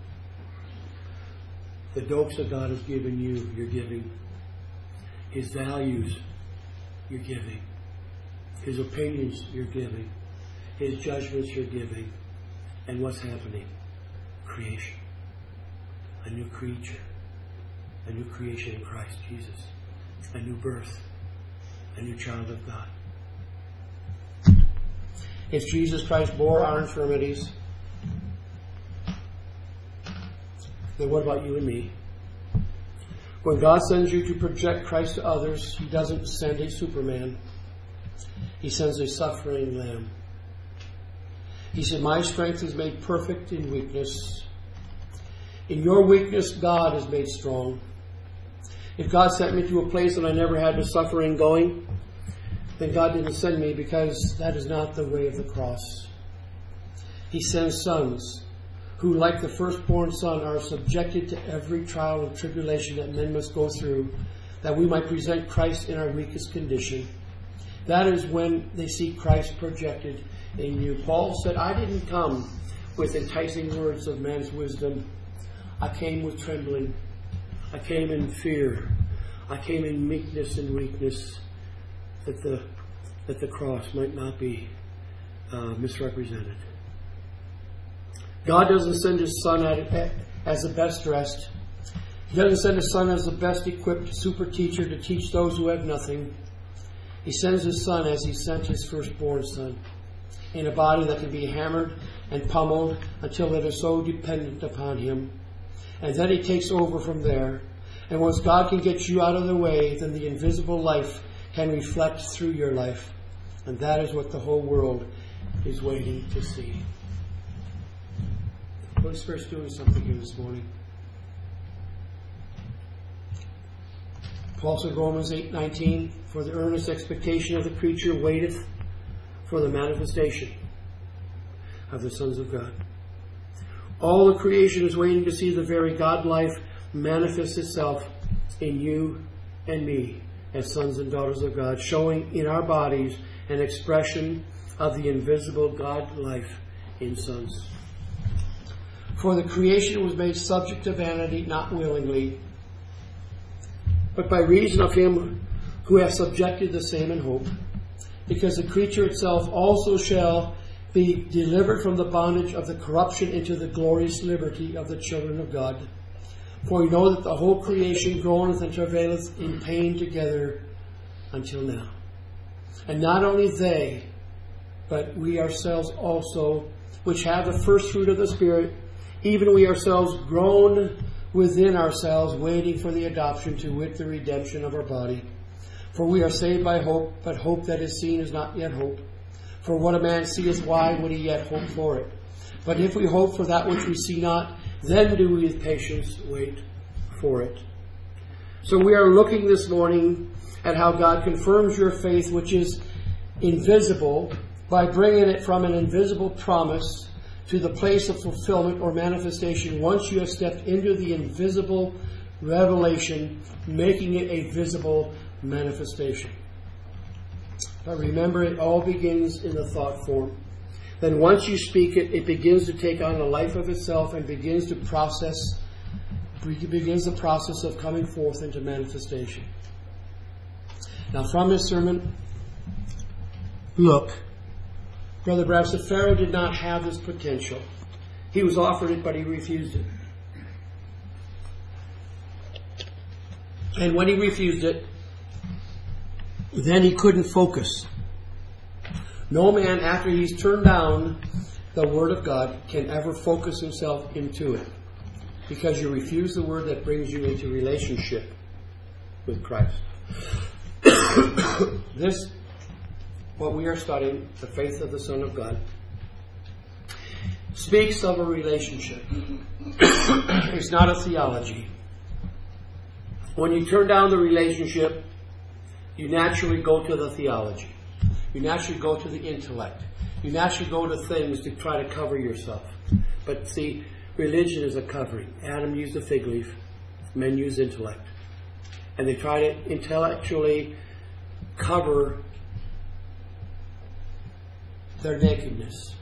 The dopes that God has given you, you're giving. His values, you're giving. His opinions, you're giving. His judgments, you're giving. And what's happening? Creation. A new creature. A new creation in Christ Jesus. A new birth. A new child of God. If Jesus Christ bore our infirmities, then what about you and me? When God sends you to project Christ to others, He doesn't send a Superman. He sends a suffering lamb. He said, my strength is made perfect in weakness. In your weakness, God is made strong. If God sent me to a place that I never had the suffering going, then God didn't send me, because that is not the way of the cross. He sends sons who, like the firstborn son, are subjected to every trial and tribulation that men must go through, that we might present Christ in our weakest condition. That is when they see Christ projected in you. Paul said, I didn't come with enticing words of man's wisdom. I came with trembling. I came in fear. I came in meekness and weakness, that the cross might not be misrepresented. God doesn't send His Son as the best dressed. He doesn't send His Son as the best equipped super teacher to teach those who have nothing. He sends His Son as He sent His firstborn Son, in a body that can be hammered and pummeled until it is so dependent upon Him. And then He takes over from there. And once God can get you out of the way, then the invisible life can reflect through your life. And that is what the whole world is waiting to see. The Holy Spirit's doing something here this morning. Paul said, Romans 8:19, for the earnest expectation of the creature waiteth for the manifestation of the sons of God. All the creation is waiting to see the very God life manifest itself in you and me as sons and daughters of God, showing in our bodies an expression of the invisible God life in sons. For the creation was made subject to vanity, not willingly, but by reason of him who hath subjected the same in hope, because the creature itself also shall be delivered from the bondage of the corruption into the glorious liberty of the children of God. For we know that the whole creation groaneth and travaileth in pain together until now. And not only they, but we ourselves also, which have the first fruit of the Spirit, even we ourselves groan within ourselves, waiting for the adoption, to wit, the redemption of our body. For we are saved by hope, but hope that is seen is not yet hope. For what a man seeth, why would he yet hope for it? But if we hope for that which we see not, then do we with patience wait for it. So we are looking this morning at how God confirms your faith, which is invisible, by bringing it from an invisible promise to the place of fulfillment or manifestation once you have stepped into the invisible revelation, making it a visible manifestation. But remember, it all begins in the thought form. Then once you speak it, it begins to take on a life of itself and begins the process of coming forth into manifestation. Now, from this sermon, look, Brother Branham said Pharaoh did not have this potential. He was offered it, but he refused it. And when he refused it, then he couldn't focus. No man, after he's turned down the Word of God, can ever focus himself into it. Because you refuse the Word that brings you into relationship with Christ. This, what we are studying, the faith of the Son of God, speaks of a relationship. It's not a theology. When you turn down the relationship, you naturally go to the theology. You naturally go to the intellect. You naturally go to things to try to cover yourself. But see, religion is a covering. Adam used a fig leaf. Men use intellect. And they try to intellectually cover their nakedness.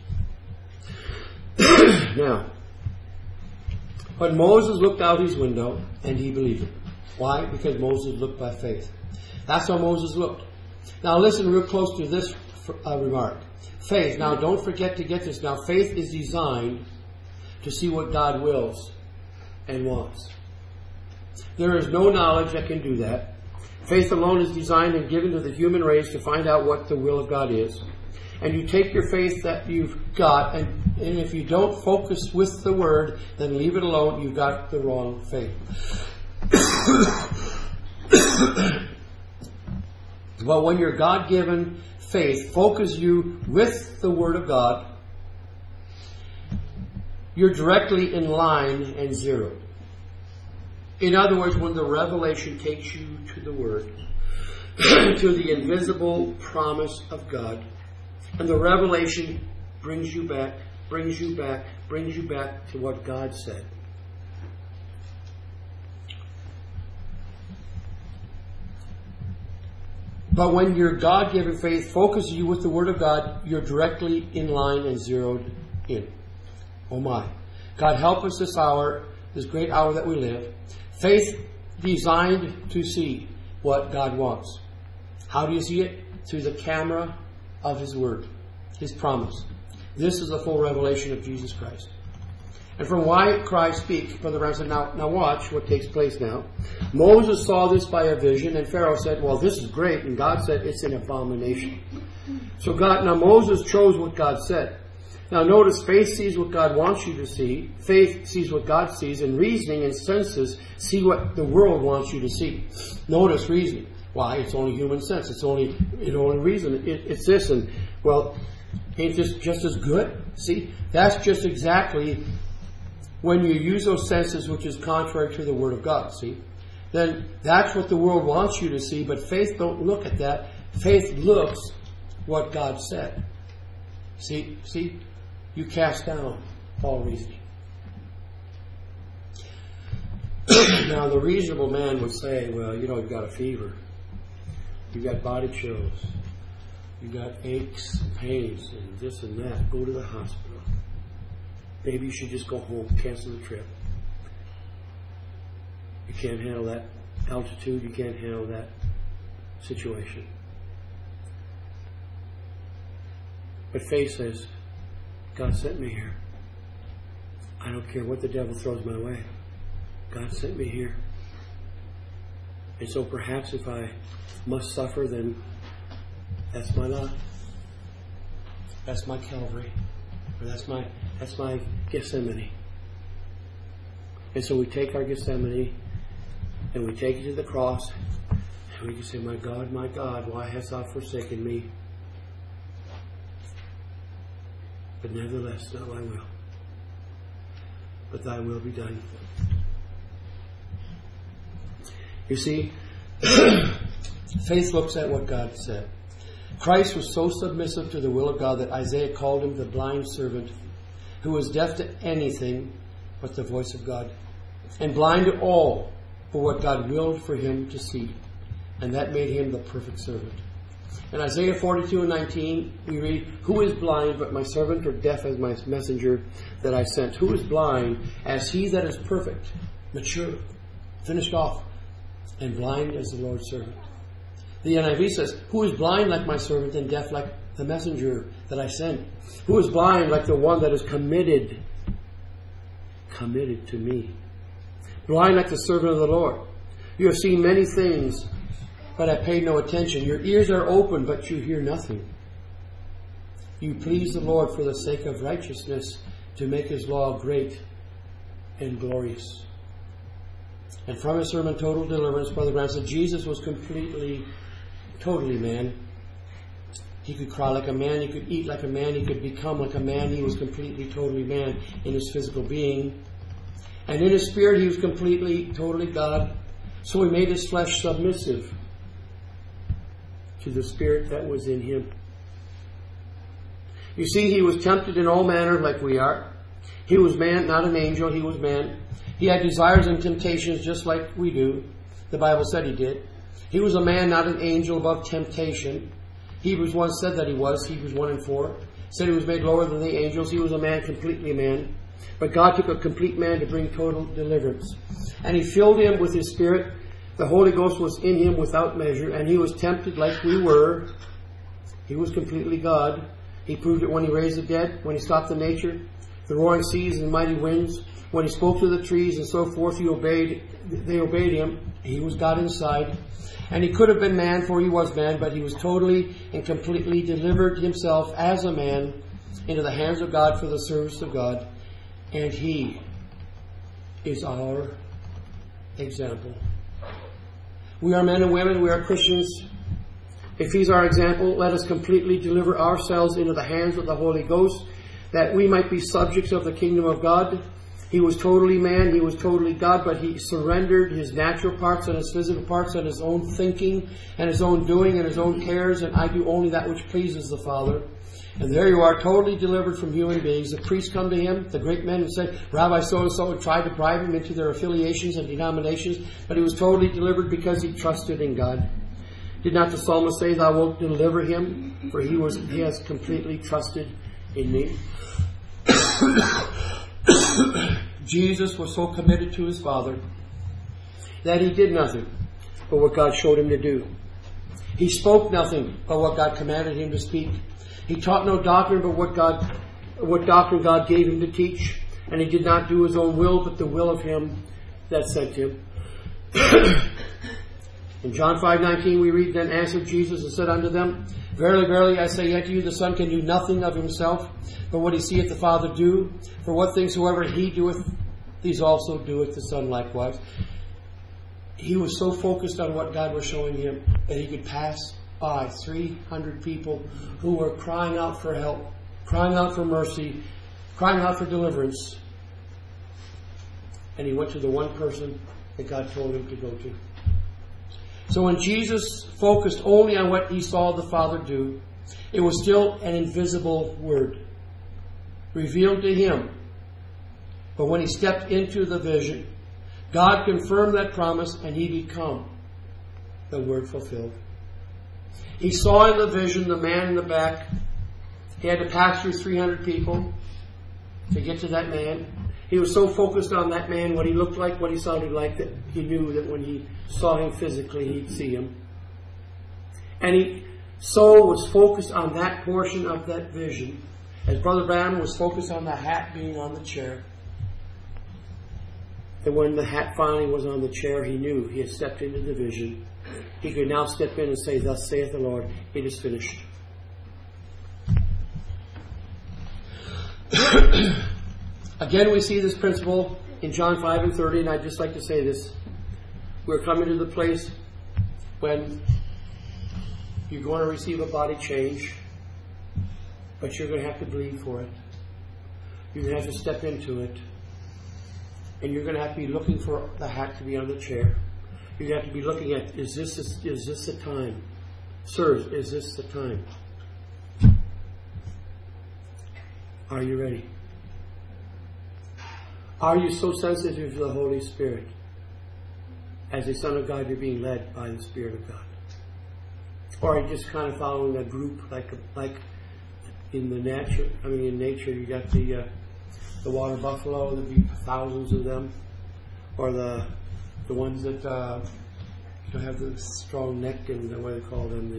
Now, but Moses looked out his window and he believed it. Why? Because Moses looked by faith. That's how Moses looked. Now listen real close to this remark. Faith. Now don't forget to get this. Now faith is designed to see what God wills and wants. There is no knowledge that can do that. Faith alone is designed and given to the human race to find out what the will of God is. And you take your faith that you've got, and if you don't focus with the Word, then leave it alone. You've got the wrong faith. Well, when your God-given faith focuses you with the Word of God, you're directly in line and zeroed. In other words, when the revelation takes you to the Word, to the invisible promise of God, and the revelation brings you back to what God said. But when your God-given faith focuses you with the Word of God, you're directly in line and zeroed in. Oh my. God help us this hour, this great hour that we live. Faith designed to see what God wants. How do you see it? Through the camera of His Word, His promise. This is the full revelation of Jesus Christ. And from why Christ speaks, Brother Branham said, now watch what takes place now. Moses saw this by a vision, and Pharaoh said, well, this is great. And God said, it's an abomination. So Moses chose what God said. Now notice, faith sees what God wants you to see. Faith sees what God sees. And reasoning and senses see what the world wants you to see. Notice reasoning. Why? It's only human sense. It's only reason. It's this. And, well, ain't this just as good? See? That's just exactly when you use those senses, which is contrary to the Word of God. See? Then that's what the world wants you to see. But faith don't look at that. Faith looks what God said. See? You cast down all reasoning. Now, the reasonable man would say, well, you've got a fever. You've got body chills. You've got aches and pains and this and that. Go to the hospital. Maybe you should just go home, cancel the trip. You can't handle that altitude, you can't handle that situation. But faith says, God sent me here. I don't care what the devil throws my way. God sent me here. And so perhaps if I must suffer, then that's my lot. That's my Calvary. Or that's my Gethsemane. And so we take our Gethsemane and we take it to the cross, and we can say, my God, why hast thou forsaken me? But nevertheless, not my will, but thy will be done. You see, faith looks at what God said. Christ was so submissive to the will of God that Isaiah called him the blind servant who was deaf to anything but the voice of God, and blind to all for what God willed for him to see. And that made him the perfect servant. In Isaiah 42:19, we read, who is blind but my servant, or deaf as my messenger that I sent? Who is blind as he that is perfect, mature, finished off, and blind as the Lord's servant? The NIV says, who is blind like my servant and deaf like the messenger that I sent? Who is blind like the one that is committed to me? Blind like the servant of the Lord. You have seen many things, but have paid no attention. Your ears are open, but you hear nothing. You please the Lord for the sake of righteousness, to make his law great and glorious. And from his sermon, Total Deliverance, Brother Branham said Jesus was totally man. He could cry like a man, he could eat like a man, he could become like a man. He was completely, totally man in his physical being. And in his spirit, he was completely, totally God. So he made his flesh submissive to the spirit that was in him. You see, he was tempted in all manner like we are. He was man, not an angel. He was man. He had desires and temptations just like we do. The Bible said he did. He was a man, not an angel, above temptation. Hebrews 1 said that he was. Hebrews 1:4 said he was made lower than the angels. He was a man, completely man. But God took a complete man to bring total deliverance. And he filled him with his spirit. The Holy Ghost was in him without measure. And he was tempted like we were. He was completely God. He proved it when he raised the dead, when he stopped the nature, the roaring seas and mighty winds, when he spoke to the trees and so forth. They obeyed him. He was God inside. And he could have been man, for he was man, but he was totally and completely delivered himself as a man into the hands of God for the service of God. And he is our example. We are men and women. We are Christians. If he's our example, let us completely deliver ourselves into the hands of the Holy Ghost, that we might be subjects of the kingdom of God. He was totally man, he was totally God, but he surrendered his natural parts and his physical parts and his own thinking and his own doing and his own cares, and I do only that which pleases the Father. And there you are, totally delivered from human beings. The priests come to him, the great men, and say, Rabbi so-and-so, and tried to bribe him into their affiliations and denominations, but he was totally delivered because he trusted in God. Did not the psalmist say, thou wilt deliver him? For he has completely trusted in me. Jesus was so committed to his Father that he did nothing but what God showed him to do. He spoke nothing but what God commanded him to speak. He taught no doctrine but what doctrine God gave him to teach. And he did not do his own will, but the will of him that sent him. In John 5:19 we read, Then answered Jesus and said unto them, Verily, verily, I say unto you, the Son can do nothing of himself, but what he seeth the Father do. For what things soever he doeth, these also doeth the Son likewise. He was so focused on what God was showing him that he could pass by 300 people who were crying out for help, crying out for mercy, crying out for deliverance. And he went to the one person that God told him to go to. So when Jesus focused only on what he saw the Father do, it was still an invisible word, revealed to him. But when he stepped into the vision, God confirmed that promise and he became the word fulfilled. He saw in the vision the man in the back. He had to pass through 300 people to get to that man. He was so focused on that man, what he looked like, what he sounded like, that he knew that when he saw him physically, he'd see him. And he so was focused on that portion of that vision, as Brother Branham was focused on the hat being on the chair. And when the hat finally was on the chair, he knew he had stepped into the vision. He could now step in and say, "Thus saith the Lord, it is finished." Again, we see this principle in John 5 and 30, and I'd just like to say this. We're coming to the place when you're going to receive a body change, but you're going to have to believe for it. You're going to have to step into it. And you're going to have to be looking for the hat to be on the chair. You're going to have to be looking at, is this the time? Sirs, is this the time? Are you ready? Are you so sensitive to the Holy Spirit? As a Son of God, you're being led by the Spirit of God. Or are you just kind of following a group like in the nature? I mean, in nature, you got the water buffalo. There'd be thousands of them, or the ones that have the strong neck and what do they call them?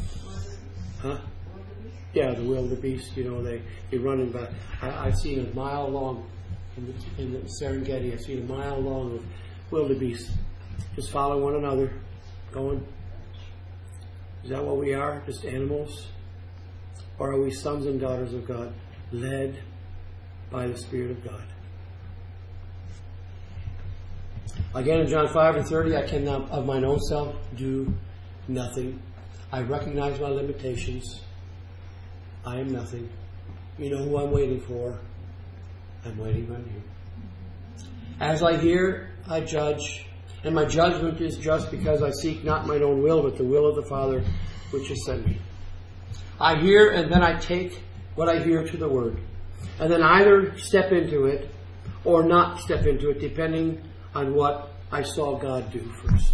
The wildebeest. They run in back. I've seen a mile long in the Serengeti. I've seen a mile long of wildebeest just following one another, going. Is that what we are? Just animals? Or are we sons and daughters of God, led by the Spirit of God? Again, in John 5 and 30, I can now, of mine own self, do nothing. I recognize my limitations. I am nothing. You know who I'm waiting for. I'm waiting on you. As I hear, I judge. And my judgment is just because I seek not mine own will, but the will of the Father which has sent me. I hear, and then I take what I hear to the Word. And then either step into it or not step into it, depending on what I saw God do first.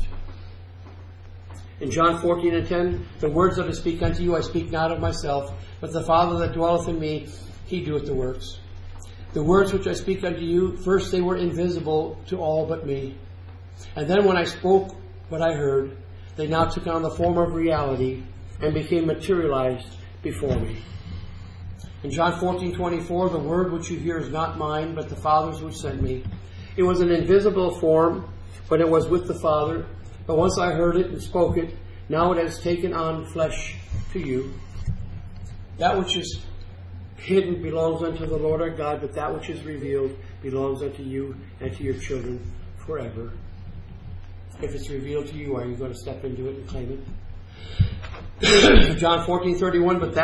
In John 14 and 10, the words that I speak unto you, I speak not of myself, but the Father that dwelleth in me, he doeth the works. The words which I speak unto you, first they were invisible to all but me. And then when I spoke what I heard, they now took on the form of reality and became materialized before me. In John 14:24, the word which you hear is not mine, but the Father's which sent me. It was an invisible form, but it was with the Father. But once I heard it and spoke it, now it has taken on flesh to you. That which is hidden belongs unto the Lord our God, but that which is revealed belongs unto you and to your children forever. If it's revealed to you, are you going to step into it and claim it? John 14:31, but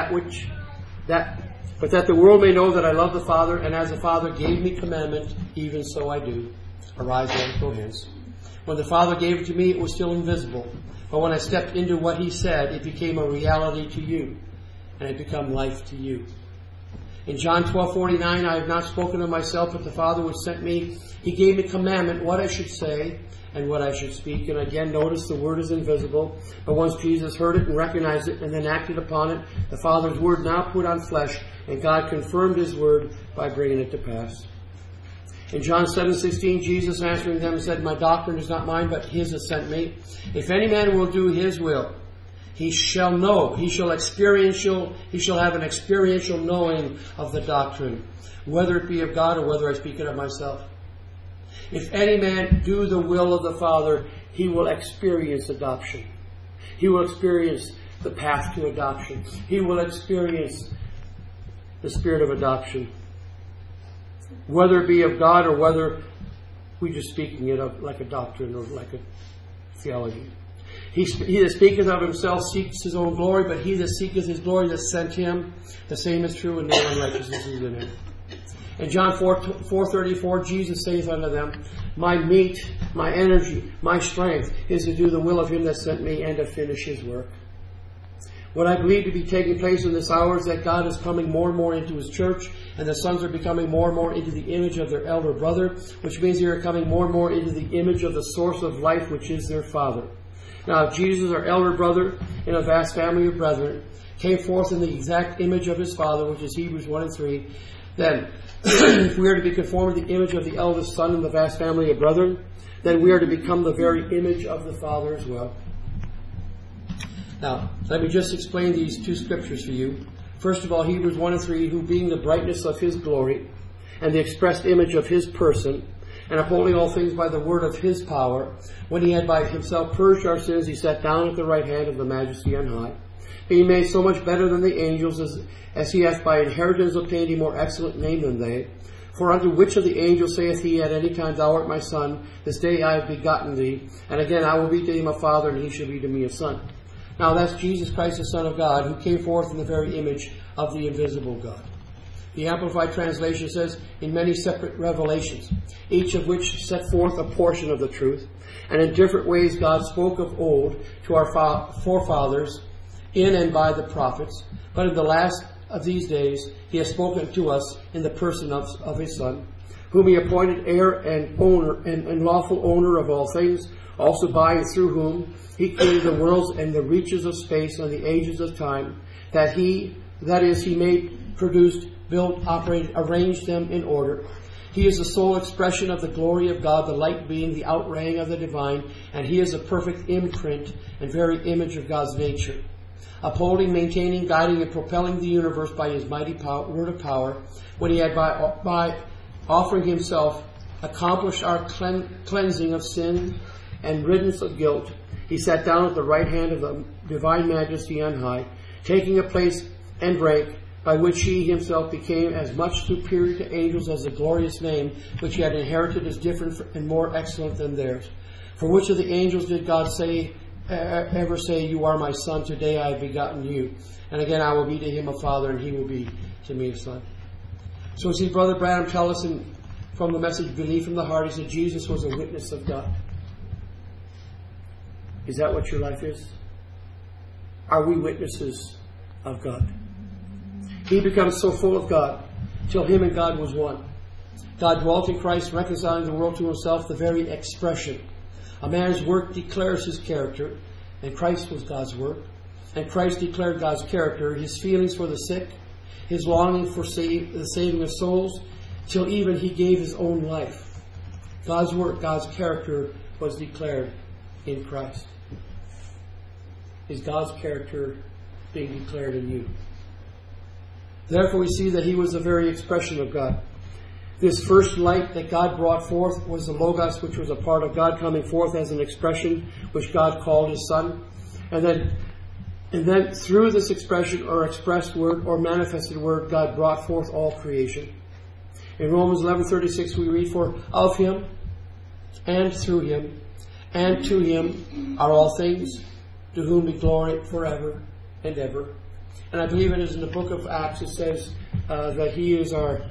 that the world may know that I love the Father, and as the Father gave me commandment, even so I do. Arise, let us go hence. When the Father gave it to me, it was still invisible. But when I stepped into what He said, it became a reality to you, and it became life to you. In John 12:49, I have not spoken of myself, but the Father which sent me, He gave me commandment what I should say and what I should speak. And again, notice the word is invisible. But once Jesus heard it and recognized it and then acted upon it, the Father's word now put on flesh, and God confirmed His word by bringing it to pass. In John 7:16, Jesus answering them said, my doctrine is not mine, but His that sent me. If any man will do His will, he shall know, he shall have an experiential knowing of the doctrine, whether it be of God or whether I speak it of myself. If any man do the will of the Father, he will experience adoption. He will experience the path to adoption. He will experience the spirit of adoption. Whether it be of God or whether we're just speaking it of like a doctrine or like a theology. He that speaketh of himself seeks his own glory, but he that seeketh his glory that sent him, the same is true, and no unrighteousness is in him. In John 4:34, Jesus saith unto them, my meat, my energy, my strength is to do the will of Him that sent me and to finish His work. What I believe to be taking place in this hour is that God is coming more and more into His church, and the sons are becoming more and more into the image of their elder brother, which means they are coming more and more into the image of the source of life, which is their Father. Now, if Jesus, our elder brother in a vast family of brethren, came forth in the exact image of His Father, which is Hebrews 1 and 3, Then, if we are to be conformed to the image of the eldest Son in the vast family of brethren, then we are to become the very image of the Father as well. Now, let me just explain these two scriptures for you. First of all, Hebrews 1:3, who being the brightness of his glory and the expressed image of his person, and upholding all things by the word of his power, when he had by himself purged our sins, he sat down at the right hand of the Majesty on high, being made so much better than the angels, as he hath by inheritance obtained a more excellent name than they. For unto which of the angels saith he at any time, Thou art my son, this day I have begotten thee, and again I will be to him a father, and he shall be to me a son. Now that's Jesus Christ, the Son of God, who came forth in the very image of the invisible God. The Amplified Translation says, in many separate revelations, each of which set forth a portion of the truth, and in different ways God spoke of old to our forefathers in and by the prophets, but in the last of these days he has spoken to us in the person of his Son, whom he appointed heir and owner and lawful owner of all things, also by and through whom he created the worlds and the reaches of space and the ages of time, that he made, produced, built, operated, arranged them in order. He is the sole expression of the glory of God, the light being the outraying of the divine, and he is a perfect imprint and very image of God's nature. Upholding, maintaining, guiding, and propelling the universe by his mighty word of power, when he had by offering himself accomplished our cleansing of sin and riddance of guilt, he sat down at the right hand of the divine Majesty on high, taking a place and rank by which he himself became as much superior to angels as the glorious name which he had inherited is different and more excellent than theirs. For which of the angels did God ever say, You are my son, today I have begotten you, and again I will be to him a father, and he will be to me a son. So see, Brother Branham tells us from the message Belief from the Heart, he said Jesus was a witness of God. Is that what your life is? Are we witnesses of God? He becomes so full of God, till him and God was one. God dwelt in Christ, reconciling the world to himself, the very expression. A man's work declares his character, and Christ was God's work. And Christ declared God's character, his feelings for the sick, his longing for the saving of souls, till even he gave his own life. God's work, God's character was declared in Christ. Is God's character being declared in you? Therefore we see that he was the very expression of God. This first light that God brought forth was the Logos, which was a part of God coming forth as an expression, which God called his Son. And then through this expression or expressed word or manifested word, God brought forth all creation. In Romans 11:36 we read, For of him and through him and to him are all things, to whom be glory forever and ever. And I believe it is in the book of Acts, it says that he is our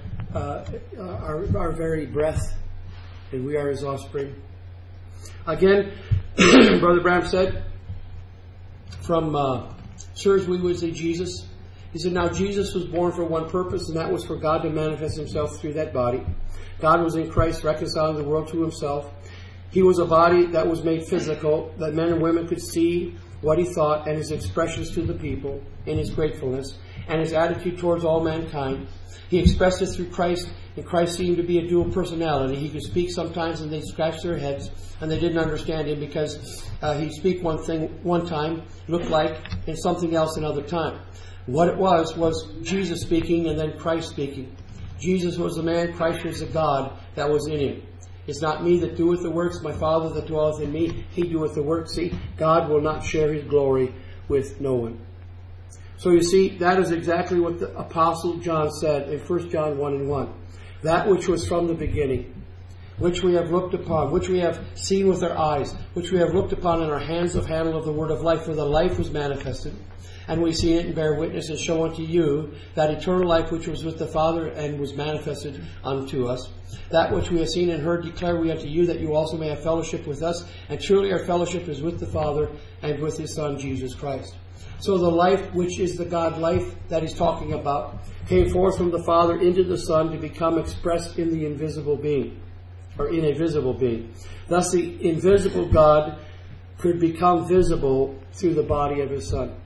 very breath, and we are his offspring. Again, Brother Branham said, from Sirs, we would say Jesus. He said, now Jesus was born for one purpose, and that was for God to manifest himself through that body. God was in Christ, reconciling the world to himself. He was a body that was made physical, that men and women could see what he thought and his expressions to the people in his gratefulness and his attitude towards all mankind. He expressed it through Christ, and Christ seemed to be a dual personality. He could speak sometimes and they'd scratch their heads and they didn't understand him because he'd speak one thing one time, look like, and something else another time. What it was Jesus speaking and then Christ speaking. Jesus was the man, Christ was the God that was in him. It's not me that doeth the works, my Father that dwelleth in me, he doeth the works. See, God will not share his glory with no one. So you see, that is exactly what the Apostle John said in 1 John 1:1. That which was from the beginning, which we have looked upon, which we have seen with our eyes, which we have looked upon in our hands of handle of the word of life, for the life was manifested. And we see it and bear witness and show unto you that eternal life which was with the Father and was manifested unto us. That which we have seen and heard declare we unto you, that you also may have fellowship with us. And truly our fellowship is with the Father and with his Son, Jesus Christ. So the life, which is the God life that he's talking about, came forth from the Father into the Son to become expressed in the invisible being, or in a visible being. Thus the invisible God could become visible through the body of his Son.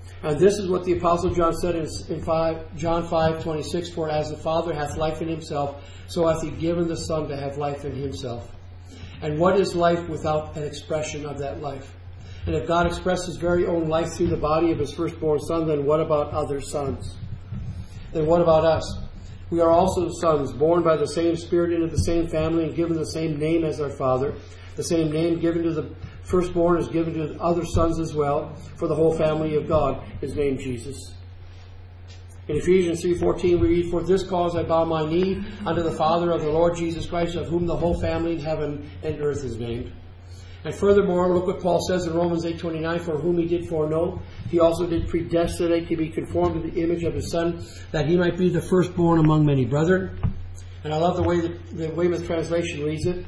And this is what the Apostle John said in John 5:26, "For as the Father hath life in himself, so hath he given the Son to have life in himself." And what is life without an expression of that life? And if God expressed his very own life through the body of his firstborn Son, then what about other sons? Then what about us? We are also sons, born by the same Spirit into the same family and given the same name as our Father. The same name given to the firstborn is given to the other sons as well, for the whole family of God is named Jesus. In Ephesians 3:14 we read, "For this cause I bow my knee unto the Father of the Lord Jesus Christ, of whom the whole family in heaven and earth is named." And furthermore, look what Paul says in Romans 8:29, "For whom he did foreknow, he also did predestinate to be conformed to the image of his Son, that he might be the firstborn among many brethren." And I love the way the Weymouth translation reads it.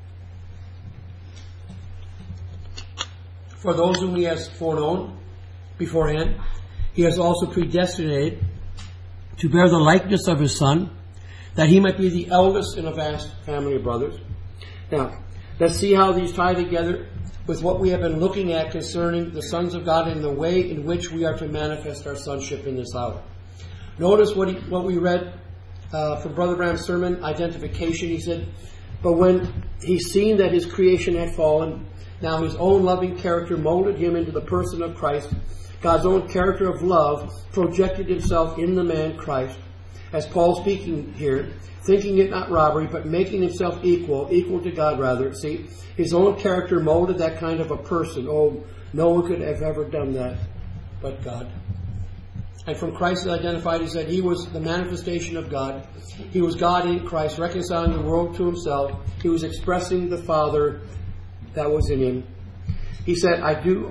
"For those whom he has foreknown beforehand, he has also predestinated to bear the likeness of his Son, that he might be the eldest in a vast family of brothers." Now, let's see how these tie together with what we have been looking at concerning the sons of God and the way in which we are to manifest our sonship in this hour. Notice what we read from Brother Branham's sermon, identification. He said, "But when he's seen that his creation had fallen, now his own loving character molded him into the person of Christ. God's own character of love projected himself in the man Christ." As Paul speaking here, thinking it not robbery, but making himself equal to God rather. See, his own character molded that kind of a person. Oh, no one could have ever done that but God. And from Christ identified, he said he was the manifestation of God. He was God in Christ, reconciling the world to himself. He was expressing the Father that was in him. He said, I do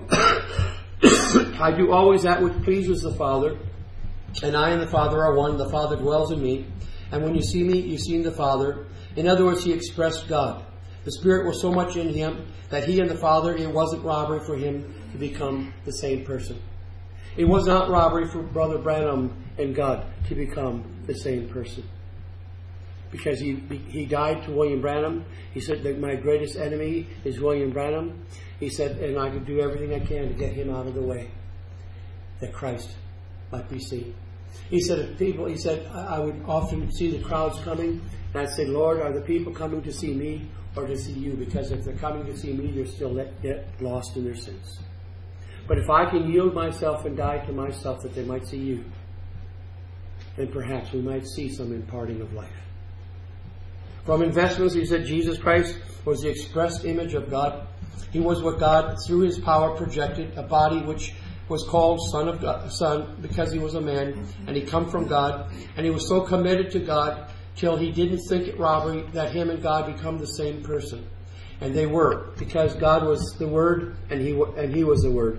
always that which pleases the Father, and I and the Father are one. The Father dwells in me. And when you see me, you've seen the Father. In other words, he expressed God. The Spirit was so much in him that he and the Father, it wasn't robbery for him to become the same person. It was not robbery for Brother Branham and God to become the same person. Because he died to William Branham. He said that my greatest enemy is William Branham. He said, and I can do everything I can to get him out of the way, that Christ might be seen. He said, I would often see the crowds coming, and I'd say, Lord, are the people coming to see me or to see you? Because if they're coming to see me, they're still yet lost in their sins. But if I can yield myself and die to myself that they might see you, then perhaps we might see some imparting of life. From investments, he said Jesus Christ was the express image of God. He was what God, through his power, projected, a body which was called Son of God, Son, because he was a man, and he come from God, and he was so committed to God till he didn't think it robbery that him and God become the same person. And they were, because God was the Word, and he was the Word.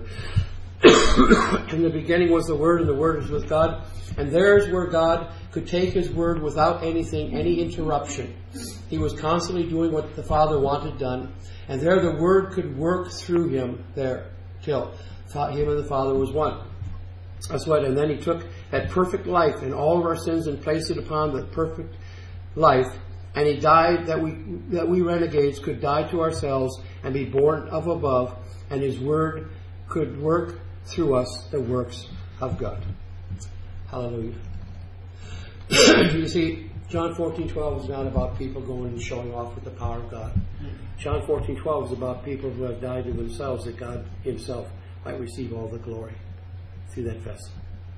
In the beginning was the Word, and the Word was with God. And there's where God could take his Word without any interruption. He was constantly doing what the Father wanted done. And there the Word could work through him there till him and the Father was one. That's what. And then he took that perfect life and all of our sins and placed it upon the perfect life. And he died that we renegades could die to ourselves and be born of above. And his Word could work through us the works of God. Hallelujah. You see, John 14:12 is not about people going and showing off with the power of God. John 14:12 is about people who have died to themselves, that God himself might receive all the glory through that vessel.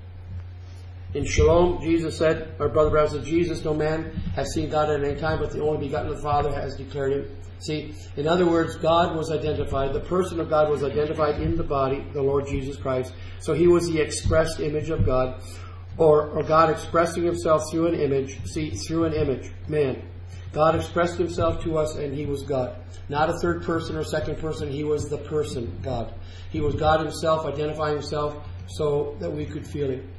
In Shalom, Jesus said, or Brother Brown said, Jesus, no man has seen God at any time, but the only begotten of the Father has declared him. See, in other words, God was identified, the person of God was identified in the body, the Lord Jesus Christ. So he was the expressed image of God, or God expressing himself through an image. See, through an image, man. God expressed himself to us, and he was God. Not a third person or second person, he was the person, God. He was God himself, identifying himself so that we could feel him.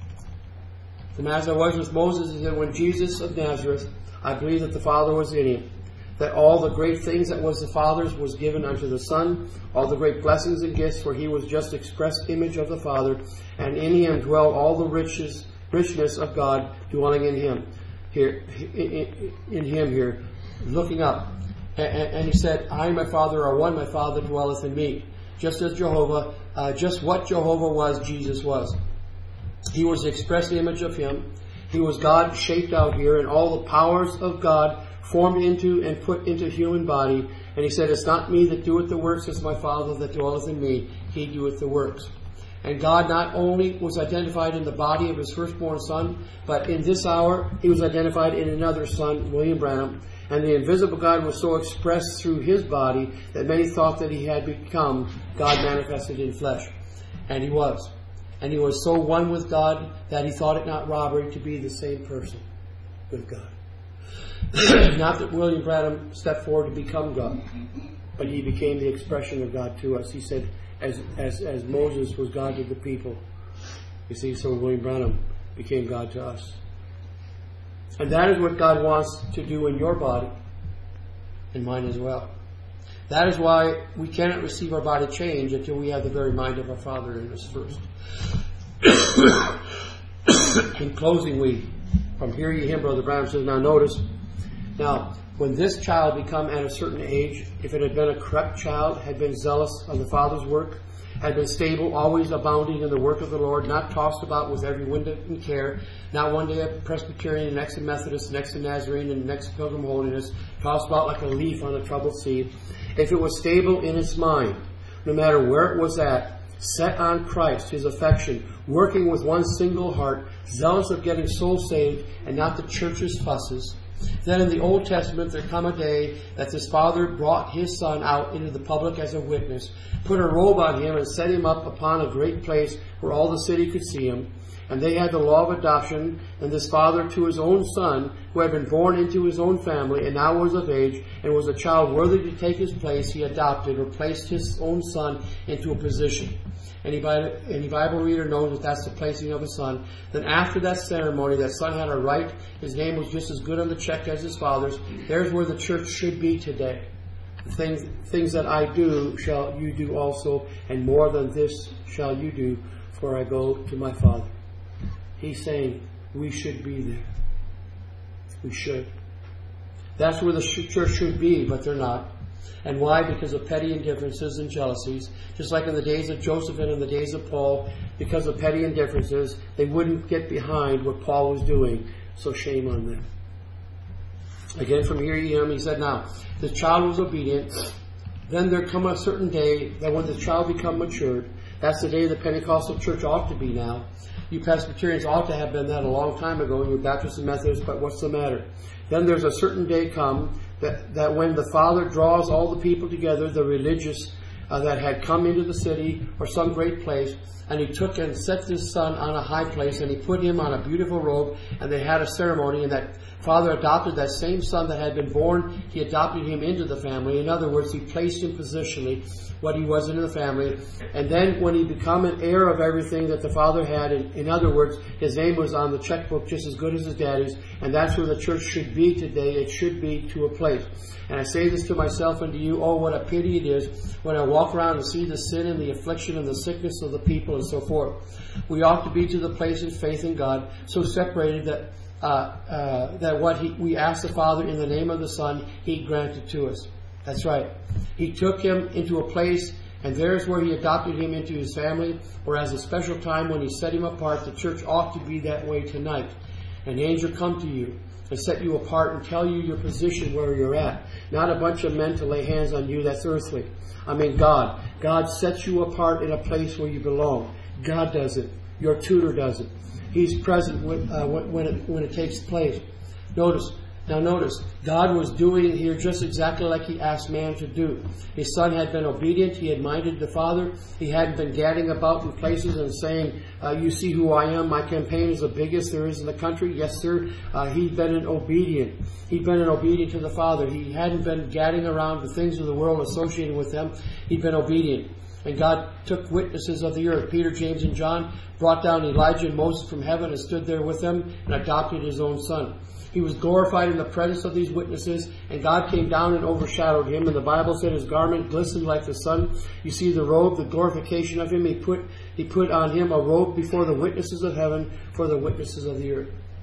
From as I was with Moses, he said, when Jesus of Nazareth, I believe that the Father was in him, that all the great things that was the Father's was given unto the Son, all the great blessings and gifts, for he was just expressed image of the Father, and in him dwell all the richness of God dwelling in him. Here, in him here, looking up. And he said, I and my Father are one, my Father dwelleth in me. just as Jehovah, just what Jehovah was, Jesus was. He was the express image of Him. He was God shaped out here, and all the powers of God formed into and put into human body. And He said, it's not me that doeth the works, it's my Father that dwelleth in me. He doeth the works. And God not only was identified in the body of His firstborn Son, but in this hour He was identified in another Son, William Branham. And the invisible God was so expressed through His body that many thought that He had become God manifested in flesh. And He was. And He was so one with God that He thought it not robbery to be the same person with God. Not that William Branham stepped forward to become God, but he became the expression of God to us. He said, as Moses was God to the people, you see, so William Branham became God to us. And that is what God wants to do in your body, and mine as well. That is why we cannot receive our body change until we have the very mind of our Father in us first. In closing, from Hear Ye Him, Brother Branham says, now, when this child become at a certain age, if it had been a correct child, had been zealous of the Father's work, had been stable, always abounding in the work of the Lord, not tossed about with every wind and care, not one day a Presbyterian, and next a Methodist, next a Nazarene, and next a Pilgrim Holiness, tossed about like a leaf on a troubled sea. If it was stable in its mind, no matter where it was at, set on Christ, His affection, working with one single heart, zealous of getting souls saved, and not the church's fusses, then in the Old Testament there come a day that this Father brought His Son out into the public as a witness, put a robe on Him and set Him up upon a great place where all the city could see Him. And they had the law of adoption, and this Father to His own Son, who had been born into His own family and now was of age and was a child worthy to take His place, He adopted or placed His own Son into a position. Any Bible reader knows that that's the placing of a son. Then after that ceremony, that son had a right. His name was just as good on the check as his father's. There's where the church should be today. The things that I do shall you do also, and more than this shall you do, for I go to my Father. He's saying we should be there. We should. That's where the church should be, but they're not. And why? Because of petty indifferences and jealousies. Just like in the days of Joseph and in the days of Paul, because of petty indifferences, they wouldn't get behind what Paul was doing. So shame on them. Again, from Hear Ye Him, he said, now, the child was obedient. Then there come a certain day that when the child become matured, that's the day the Pentecostal church ought to be now. You Presbyterians ought to have been that a long time ago. You Baptists and Methodists, but what's the matter? Then there's a certain day come that when the Father draws all the people together, the religious that had come into the city or some great place, and He took and set His Son on a high place, and He put Him on a beautiful robe, and they had a ceremony, and that Father adopted that same Son that had been born. He adopted Him into the family. In other words, He placed Him positionally what He was in the family. And then when He became an heir of everything that the Father had, in other words, His name was on the checkbook just as good as His daddy's, and that's where the church should be today. It should be to a place. And I say this to myself and to you, oh, what a pity it is when I walk around and see the sin and the affliction and the sickness of the people and so forth. We ought to be to the place of faith in God, so separated that what we asked the Father in the name of the Son, He granted to us. That's right. He took Him into a place, and there's where He adopted Him into His family, or as a special time when He set Him apart. The church ought to be that way tonight. An angel come to you and set you apart and tell you your position where you're at. Not a bunch of men to lay hands on you. That's earthly. I mean God. God sets you apart in a place where you belong. God does it. Your tutor does it. He's present when it takes place. Notice, God was doing here just exactly like He asked man to do. His Son had been obedient. He had minded the Father. He hadn't been gadding about in places and saying, you see who I am. My campaign is the biggest there is in the country. Yes, sir. He'd been obedient. He'd been obedient to the Father. He hadn't been gadding around the things of the world associated with them. He'd been obedient. And God took witnesses of the earth, Peter, James, and John, brought down Elijah and Moses from heaven and stood there with them and adopted His own Son. He was glorified in the presence of these witnesses, and God came down and overshadowed Him. And the Bible said His garment glistened like the sun. You see the robe, the glorification of Him. He put on Him a robe before the witnesses of heaven for the witnesses of the earth.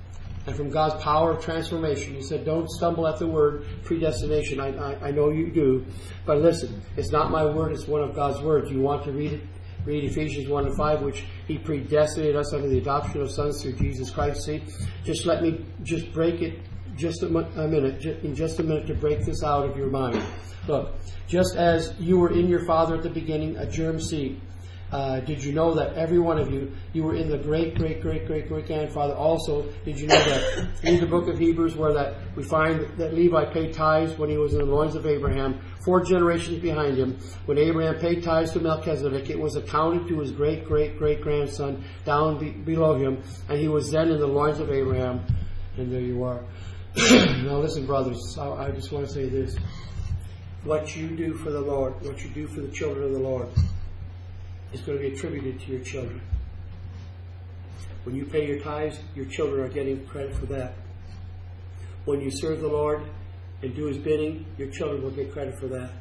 and from God's power of transformation. He said, don't stumble at the word predestination. I know you do. But listen, it's not my word, it's one of God's words. You want to read it? Read Ephesians 1:5, which He predestinated us under the adoption of sons through Jesus Christ. See, just let me just break it in just a minute to break this out of your mind. Look, just as you were in your father at the beginning, a germ seed, did you know that every one of you were in the great-great-great-great-great-grandfather also? Did you know that in the book of Hebrews where that we find that Levi paid tithes when he was in the loins of Abraham, 4 generations behind him, when Abraham paid tithes to Melchizedek, it was accounted to his great-great-great-grandson down below him, and he was then in the loins of Abraham. And there you are. Now listen, brothers, I just want to say this. What you do for the Lord, what you do for the children of the Lord, is going to be attributed to your children. When you pay your tithes, your children are getting credit for that. When you serve the Lord and do His bidding, your children will get credit for that.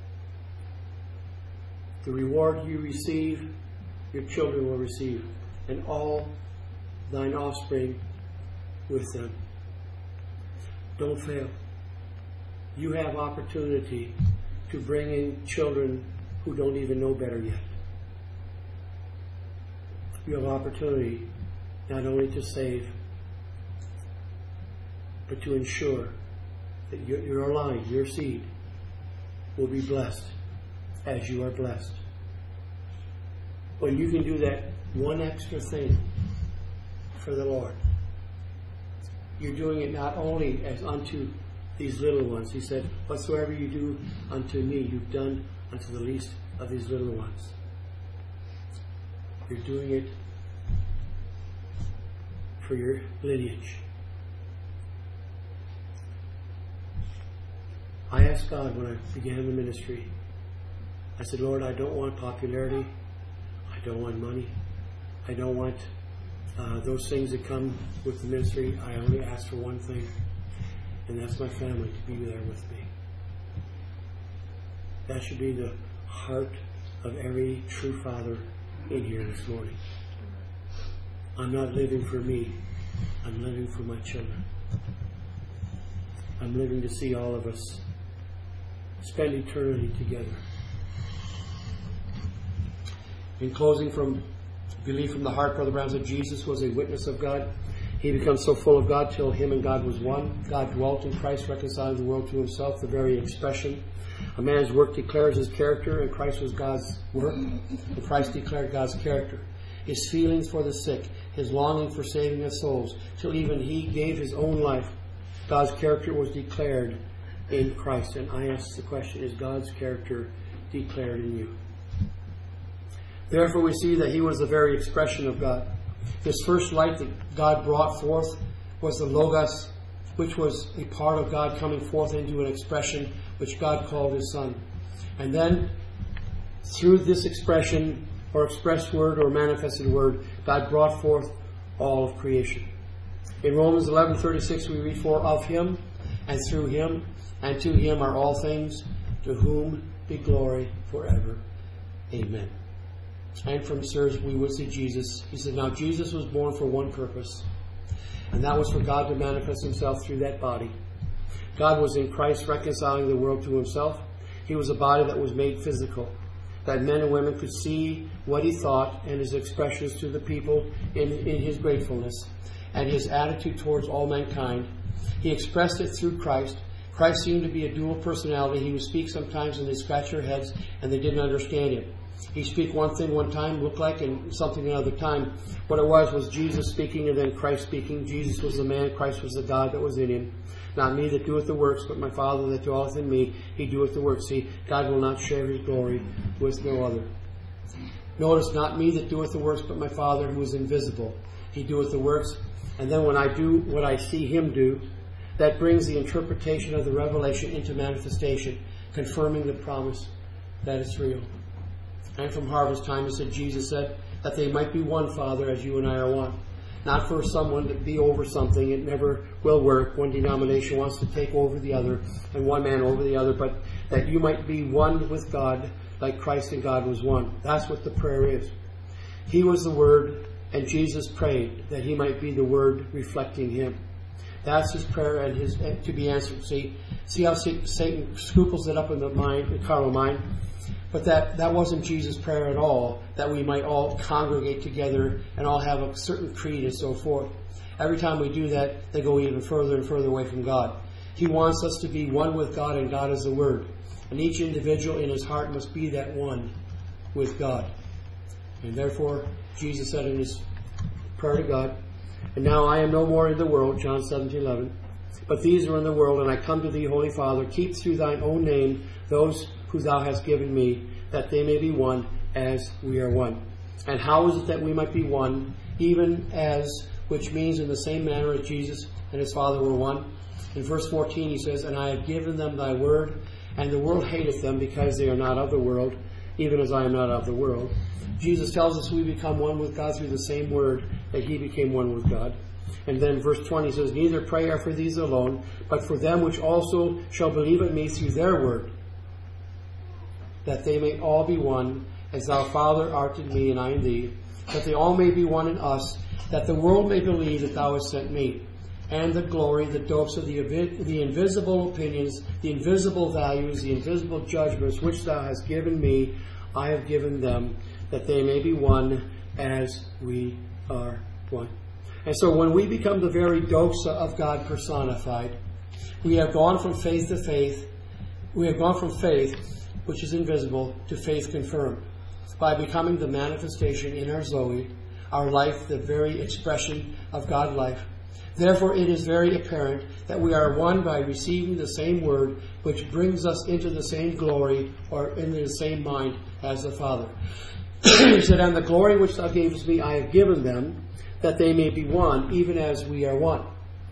The reward you receive, your children will receive, and all thine offspring with them. Don't fail. You have opportunity to bring in children who don't even know better yet. You have opportunity not only to save, but to ensure that your line, your seed, will be blessed as you are blessed. When you can do that one extra thing for the Lord, you're doing it not only as unto these little ones. He said, whatsoever you do unto me, you've done unto the least of these little ones. You're doing it for your lineage. I asked God when I began the ministry, I said, Lord, I don't want popularity. I don't want money. I don't want those things that come with the ministry. I only ask for one thing, and that's my family to be there with me. That should be the heart of every true father in here this morning. I'm not living for me. I'm living for my children. I'm living to see all of us spend eternity together. In closing, belief from the heart, Brother Brown said Jesus was a witness of God. He becomes so full of God till Him and God was one. God dwelt in Christ, reconciling the world to Himself, the very expression. A man's work declares his character, and Christ was God's work, and Christ declared God's character. His feelings for the sick, His longing for saving of souls, till even He gave His own life. God's character was declared in Christ. And I ask the question, is God's character declared in you? Therefore we see that He was the very expression of God. His first light that God brought forth was the Logos, which was a part of God coming forth into an expression which God called His Son. And then, through this expression, or expressed word, or manifested word, God brought forth all of creation. In Romans 11:36 we read, for of Him, and through Him, and to Him are all things, to whom be glory forever. Amen. And from sirs we would see Jesus. He said, now Jesus was born for one purpose, and that was for God to manifest Himself through that body. God was in Christ reconciling the world to Himself. He was a body that was made physical, that men and women could see what He thought and His expressions to the people in His gratefulness and His attitude towards all mankind. He expressed it through Christ. Christ seemed to be a dual personality. He would speak sometimes and they'd scratch their heads and they didn't understand it. He'd speak one thing one time, look like, and something another time. What it was Jesus speaking and then Christ speaking. Jesus was the man, Christ was the God that was in Him. Not me that doeth the works, but my Father that dwelleth in me, He doeth the works. See, God will not share His glory with no other. Notice, not me that doeth the works, but my Father who is invisible. He doeth the works. And then when I do what I see Him do, that brings the interpretation of the revelation into manifestation, confirming the promise that it's real. And from harvest time, Jesus said, that they might be one, Father, as you and I are one. Not for someone to be over something. It never will work. One denomination wants to take over the other and one man over the other, but that you might be one with God like Christ and God was one. That's what the prayer is. He was the Word, and Jesus prayed that He might be the Word reflecting Him. That's his prayer and his to be answered. See how Satan scooples it up in the carnal mind? But that wasn't Jesus' prayer at all, that we might all congregate together and all have a certain creed and so forth. Every time we do that, they go even further and further away from God. He wants us to be one with God, and God is the Word. And each individual in his heart must be that one with God. And therefore, Jesus said in his prayer to God, "And now I am no more in the world," John 17:11, "but these are in the world, and I come to thee, Holy Father. Keep through thine own name those who thou hast given me, that they may be one as we are one." And how is it that we might be one, even as, which means in the same manner as Jesus and his Father were one? In verse 14 he says, "And I have given them thy word, and the world hateth them, because they are not of the world, even as I am not of the world." Jesus tells us we become one with God through the same word that he became one with God. And then verse 20 says, "Neither pray I for these alone, but for them which also shall believe in me through their word, that they may all be one, as thou, Father, art in me and I in thee, that they all may be one in us, that the world may believe that thou hast sent me. And the glory, the dopes of the invisible opinions, the invisible values, the invisible judgments which thou hast given me, I have given them, that they may be one as we are one." And so when we become the very doxa of God personified, we have gone from faith to faith. We have gone from faith, which is invisible, to faith confirmed, by becoming the manifestation in our Zoe, our life, the very expression of God life. Therefore, it is very apparent that we are one by receiving the same word, which brings us into the same glory, or into the same mind as the Father. He said, "And the glory which thou gavest me, I have given them, that they may be one, even as we are one."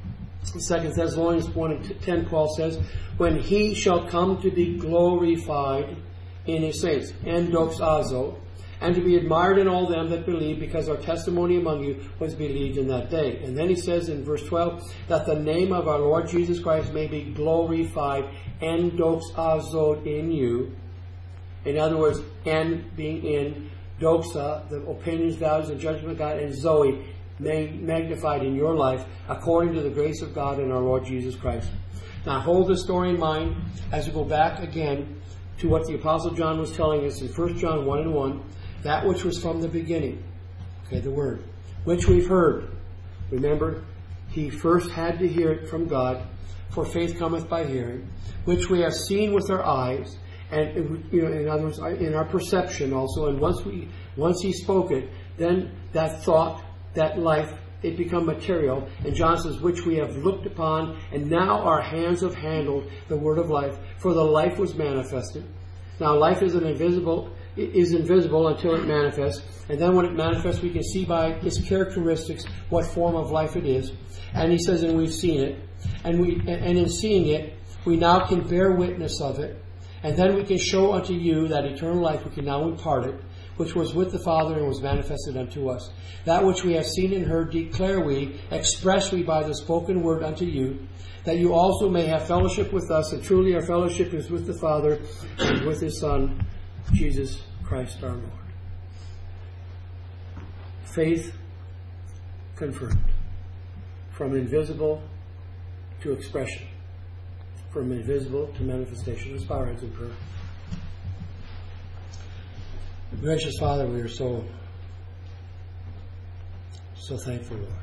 2 Thessalonians 1:10, Paul says, "When he shall come to be glorified in his saints, and doxazo, and to be admired in all them that believe, because our testimony among you was believed in that day." And then he says in verse 12, "That the name of our Lord Jesus Christ may be glorified, and doxazoed in you." In other words, and being in, doxa, the opinions, values, and judgment of God, and Zoe, magnified in your life, according to the grace of God and our Lord Jesus Christ. Now hold this story in mind as we go back again to what the Apostle John was telling us in 1 John 1:1, that which was from the beginning, okay, the Word, which we've heard. Remember, he first had to hear it from God, for faith cometh by hearing, which we have seen with our eyes, and in other words, in our perception also. And once he spoke it, then that thought, that life, it become material. And John says, "Which we have looked upon, and now our hands have handled the word of life. For the life was manifested." Now life is invisible until it manifests. And then when it manifests, we can see by its characteristics what form of life it is. And he says, "And we've seen it. And in seeing it, we now can bear witness of it. And then we can show unto you that eternal life, we can now impart it, which was with the Father and was manifested unto us. That which we have seen and heard declare we, express we by the spoken word unto you, that you also may have fellowship with us. And truly our fellowship is with the Father and with his Son, Jesus Christ our Lord." Faith confirmed. From invisible to expression. From invisible to manifestation. Let's bow our heads in prayer. Gracious Father, we are so thankful, Lord.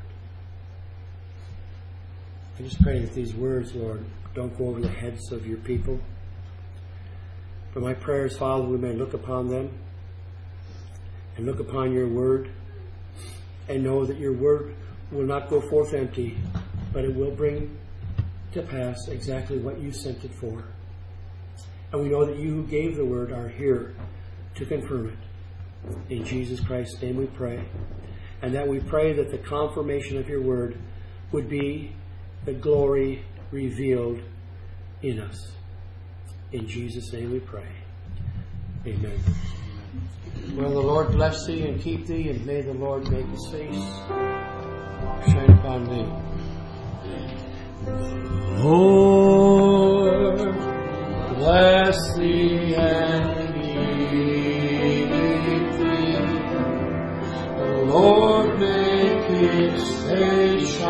I just pray that these words, Lord, don't go over the heads of your people. But my prayer is, Father, we may look upon them and look upon your word and know that your word will not go forth empty, but it will bring to pass exactly what you sent it for. And we know that you who gave the word are here to confirm it. In Jesus Christ's name we pray. And that we pray that the confirmation of your word would be the glory revealed in us. In Jesus' name we pray. Amen. Well, the Lord bless thee and keep thee, and may the Lord make his face shine upon thee. Lord, bless thee and keep thee. The Lord make his face shine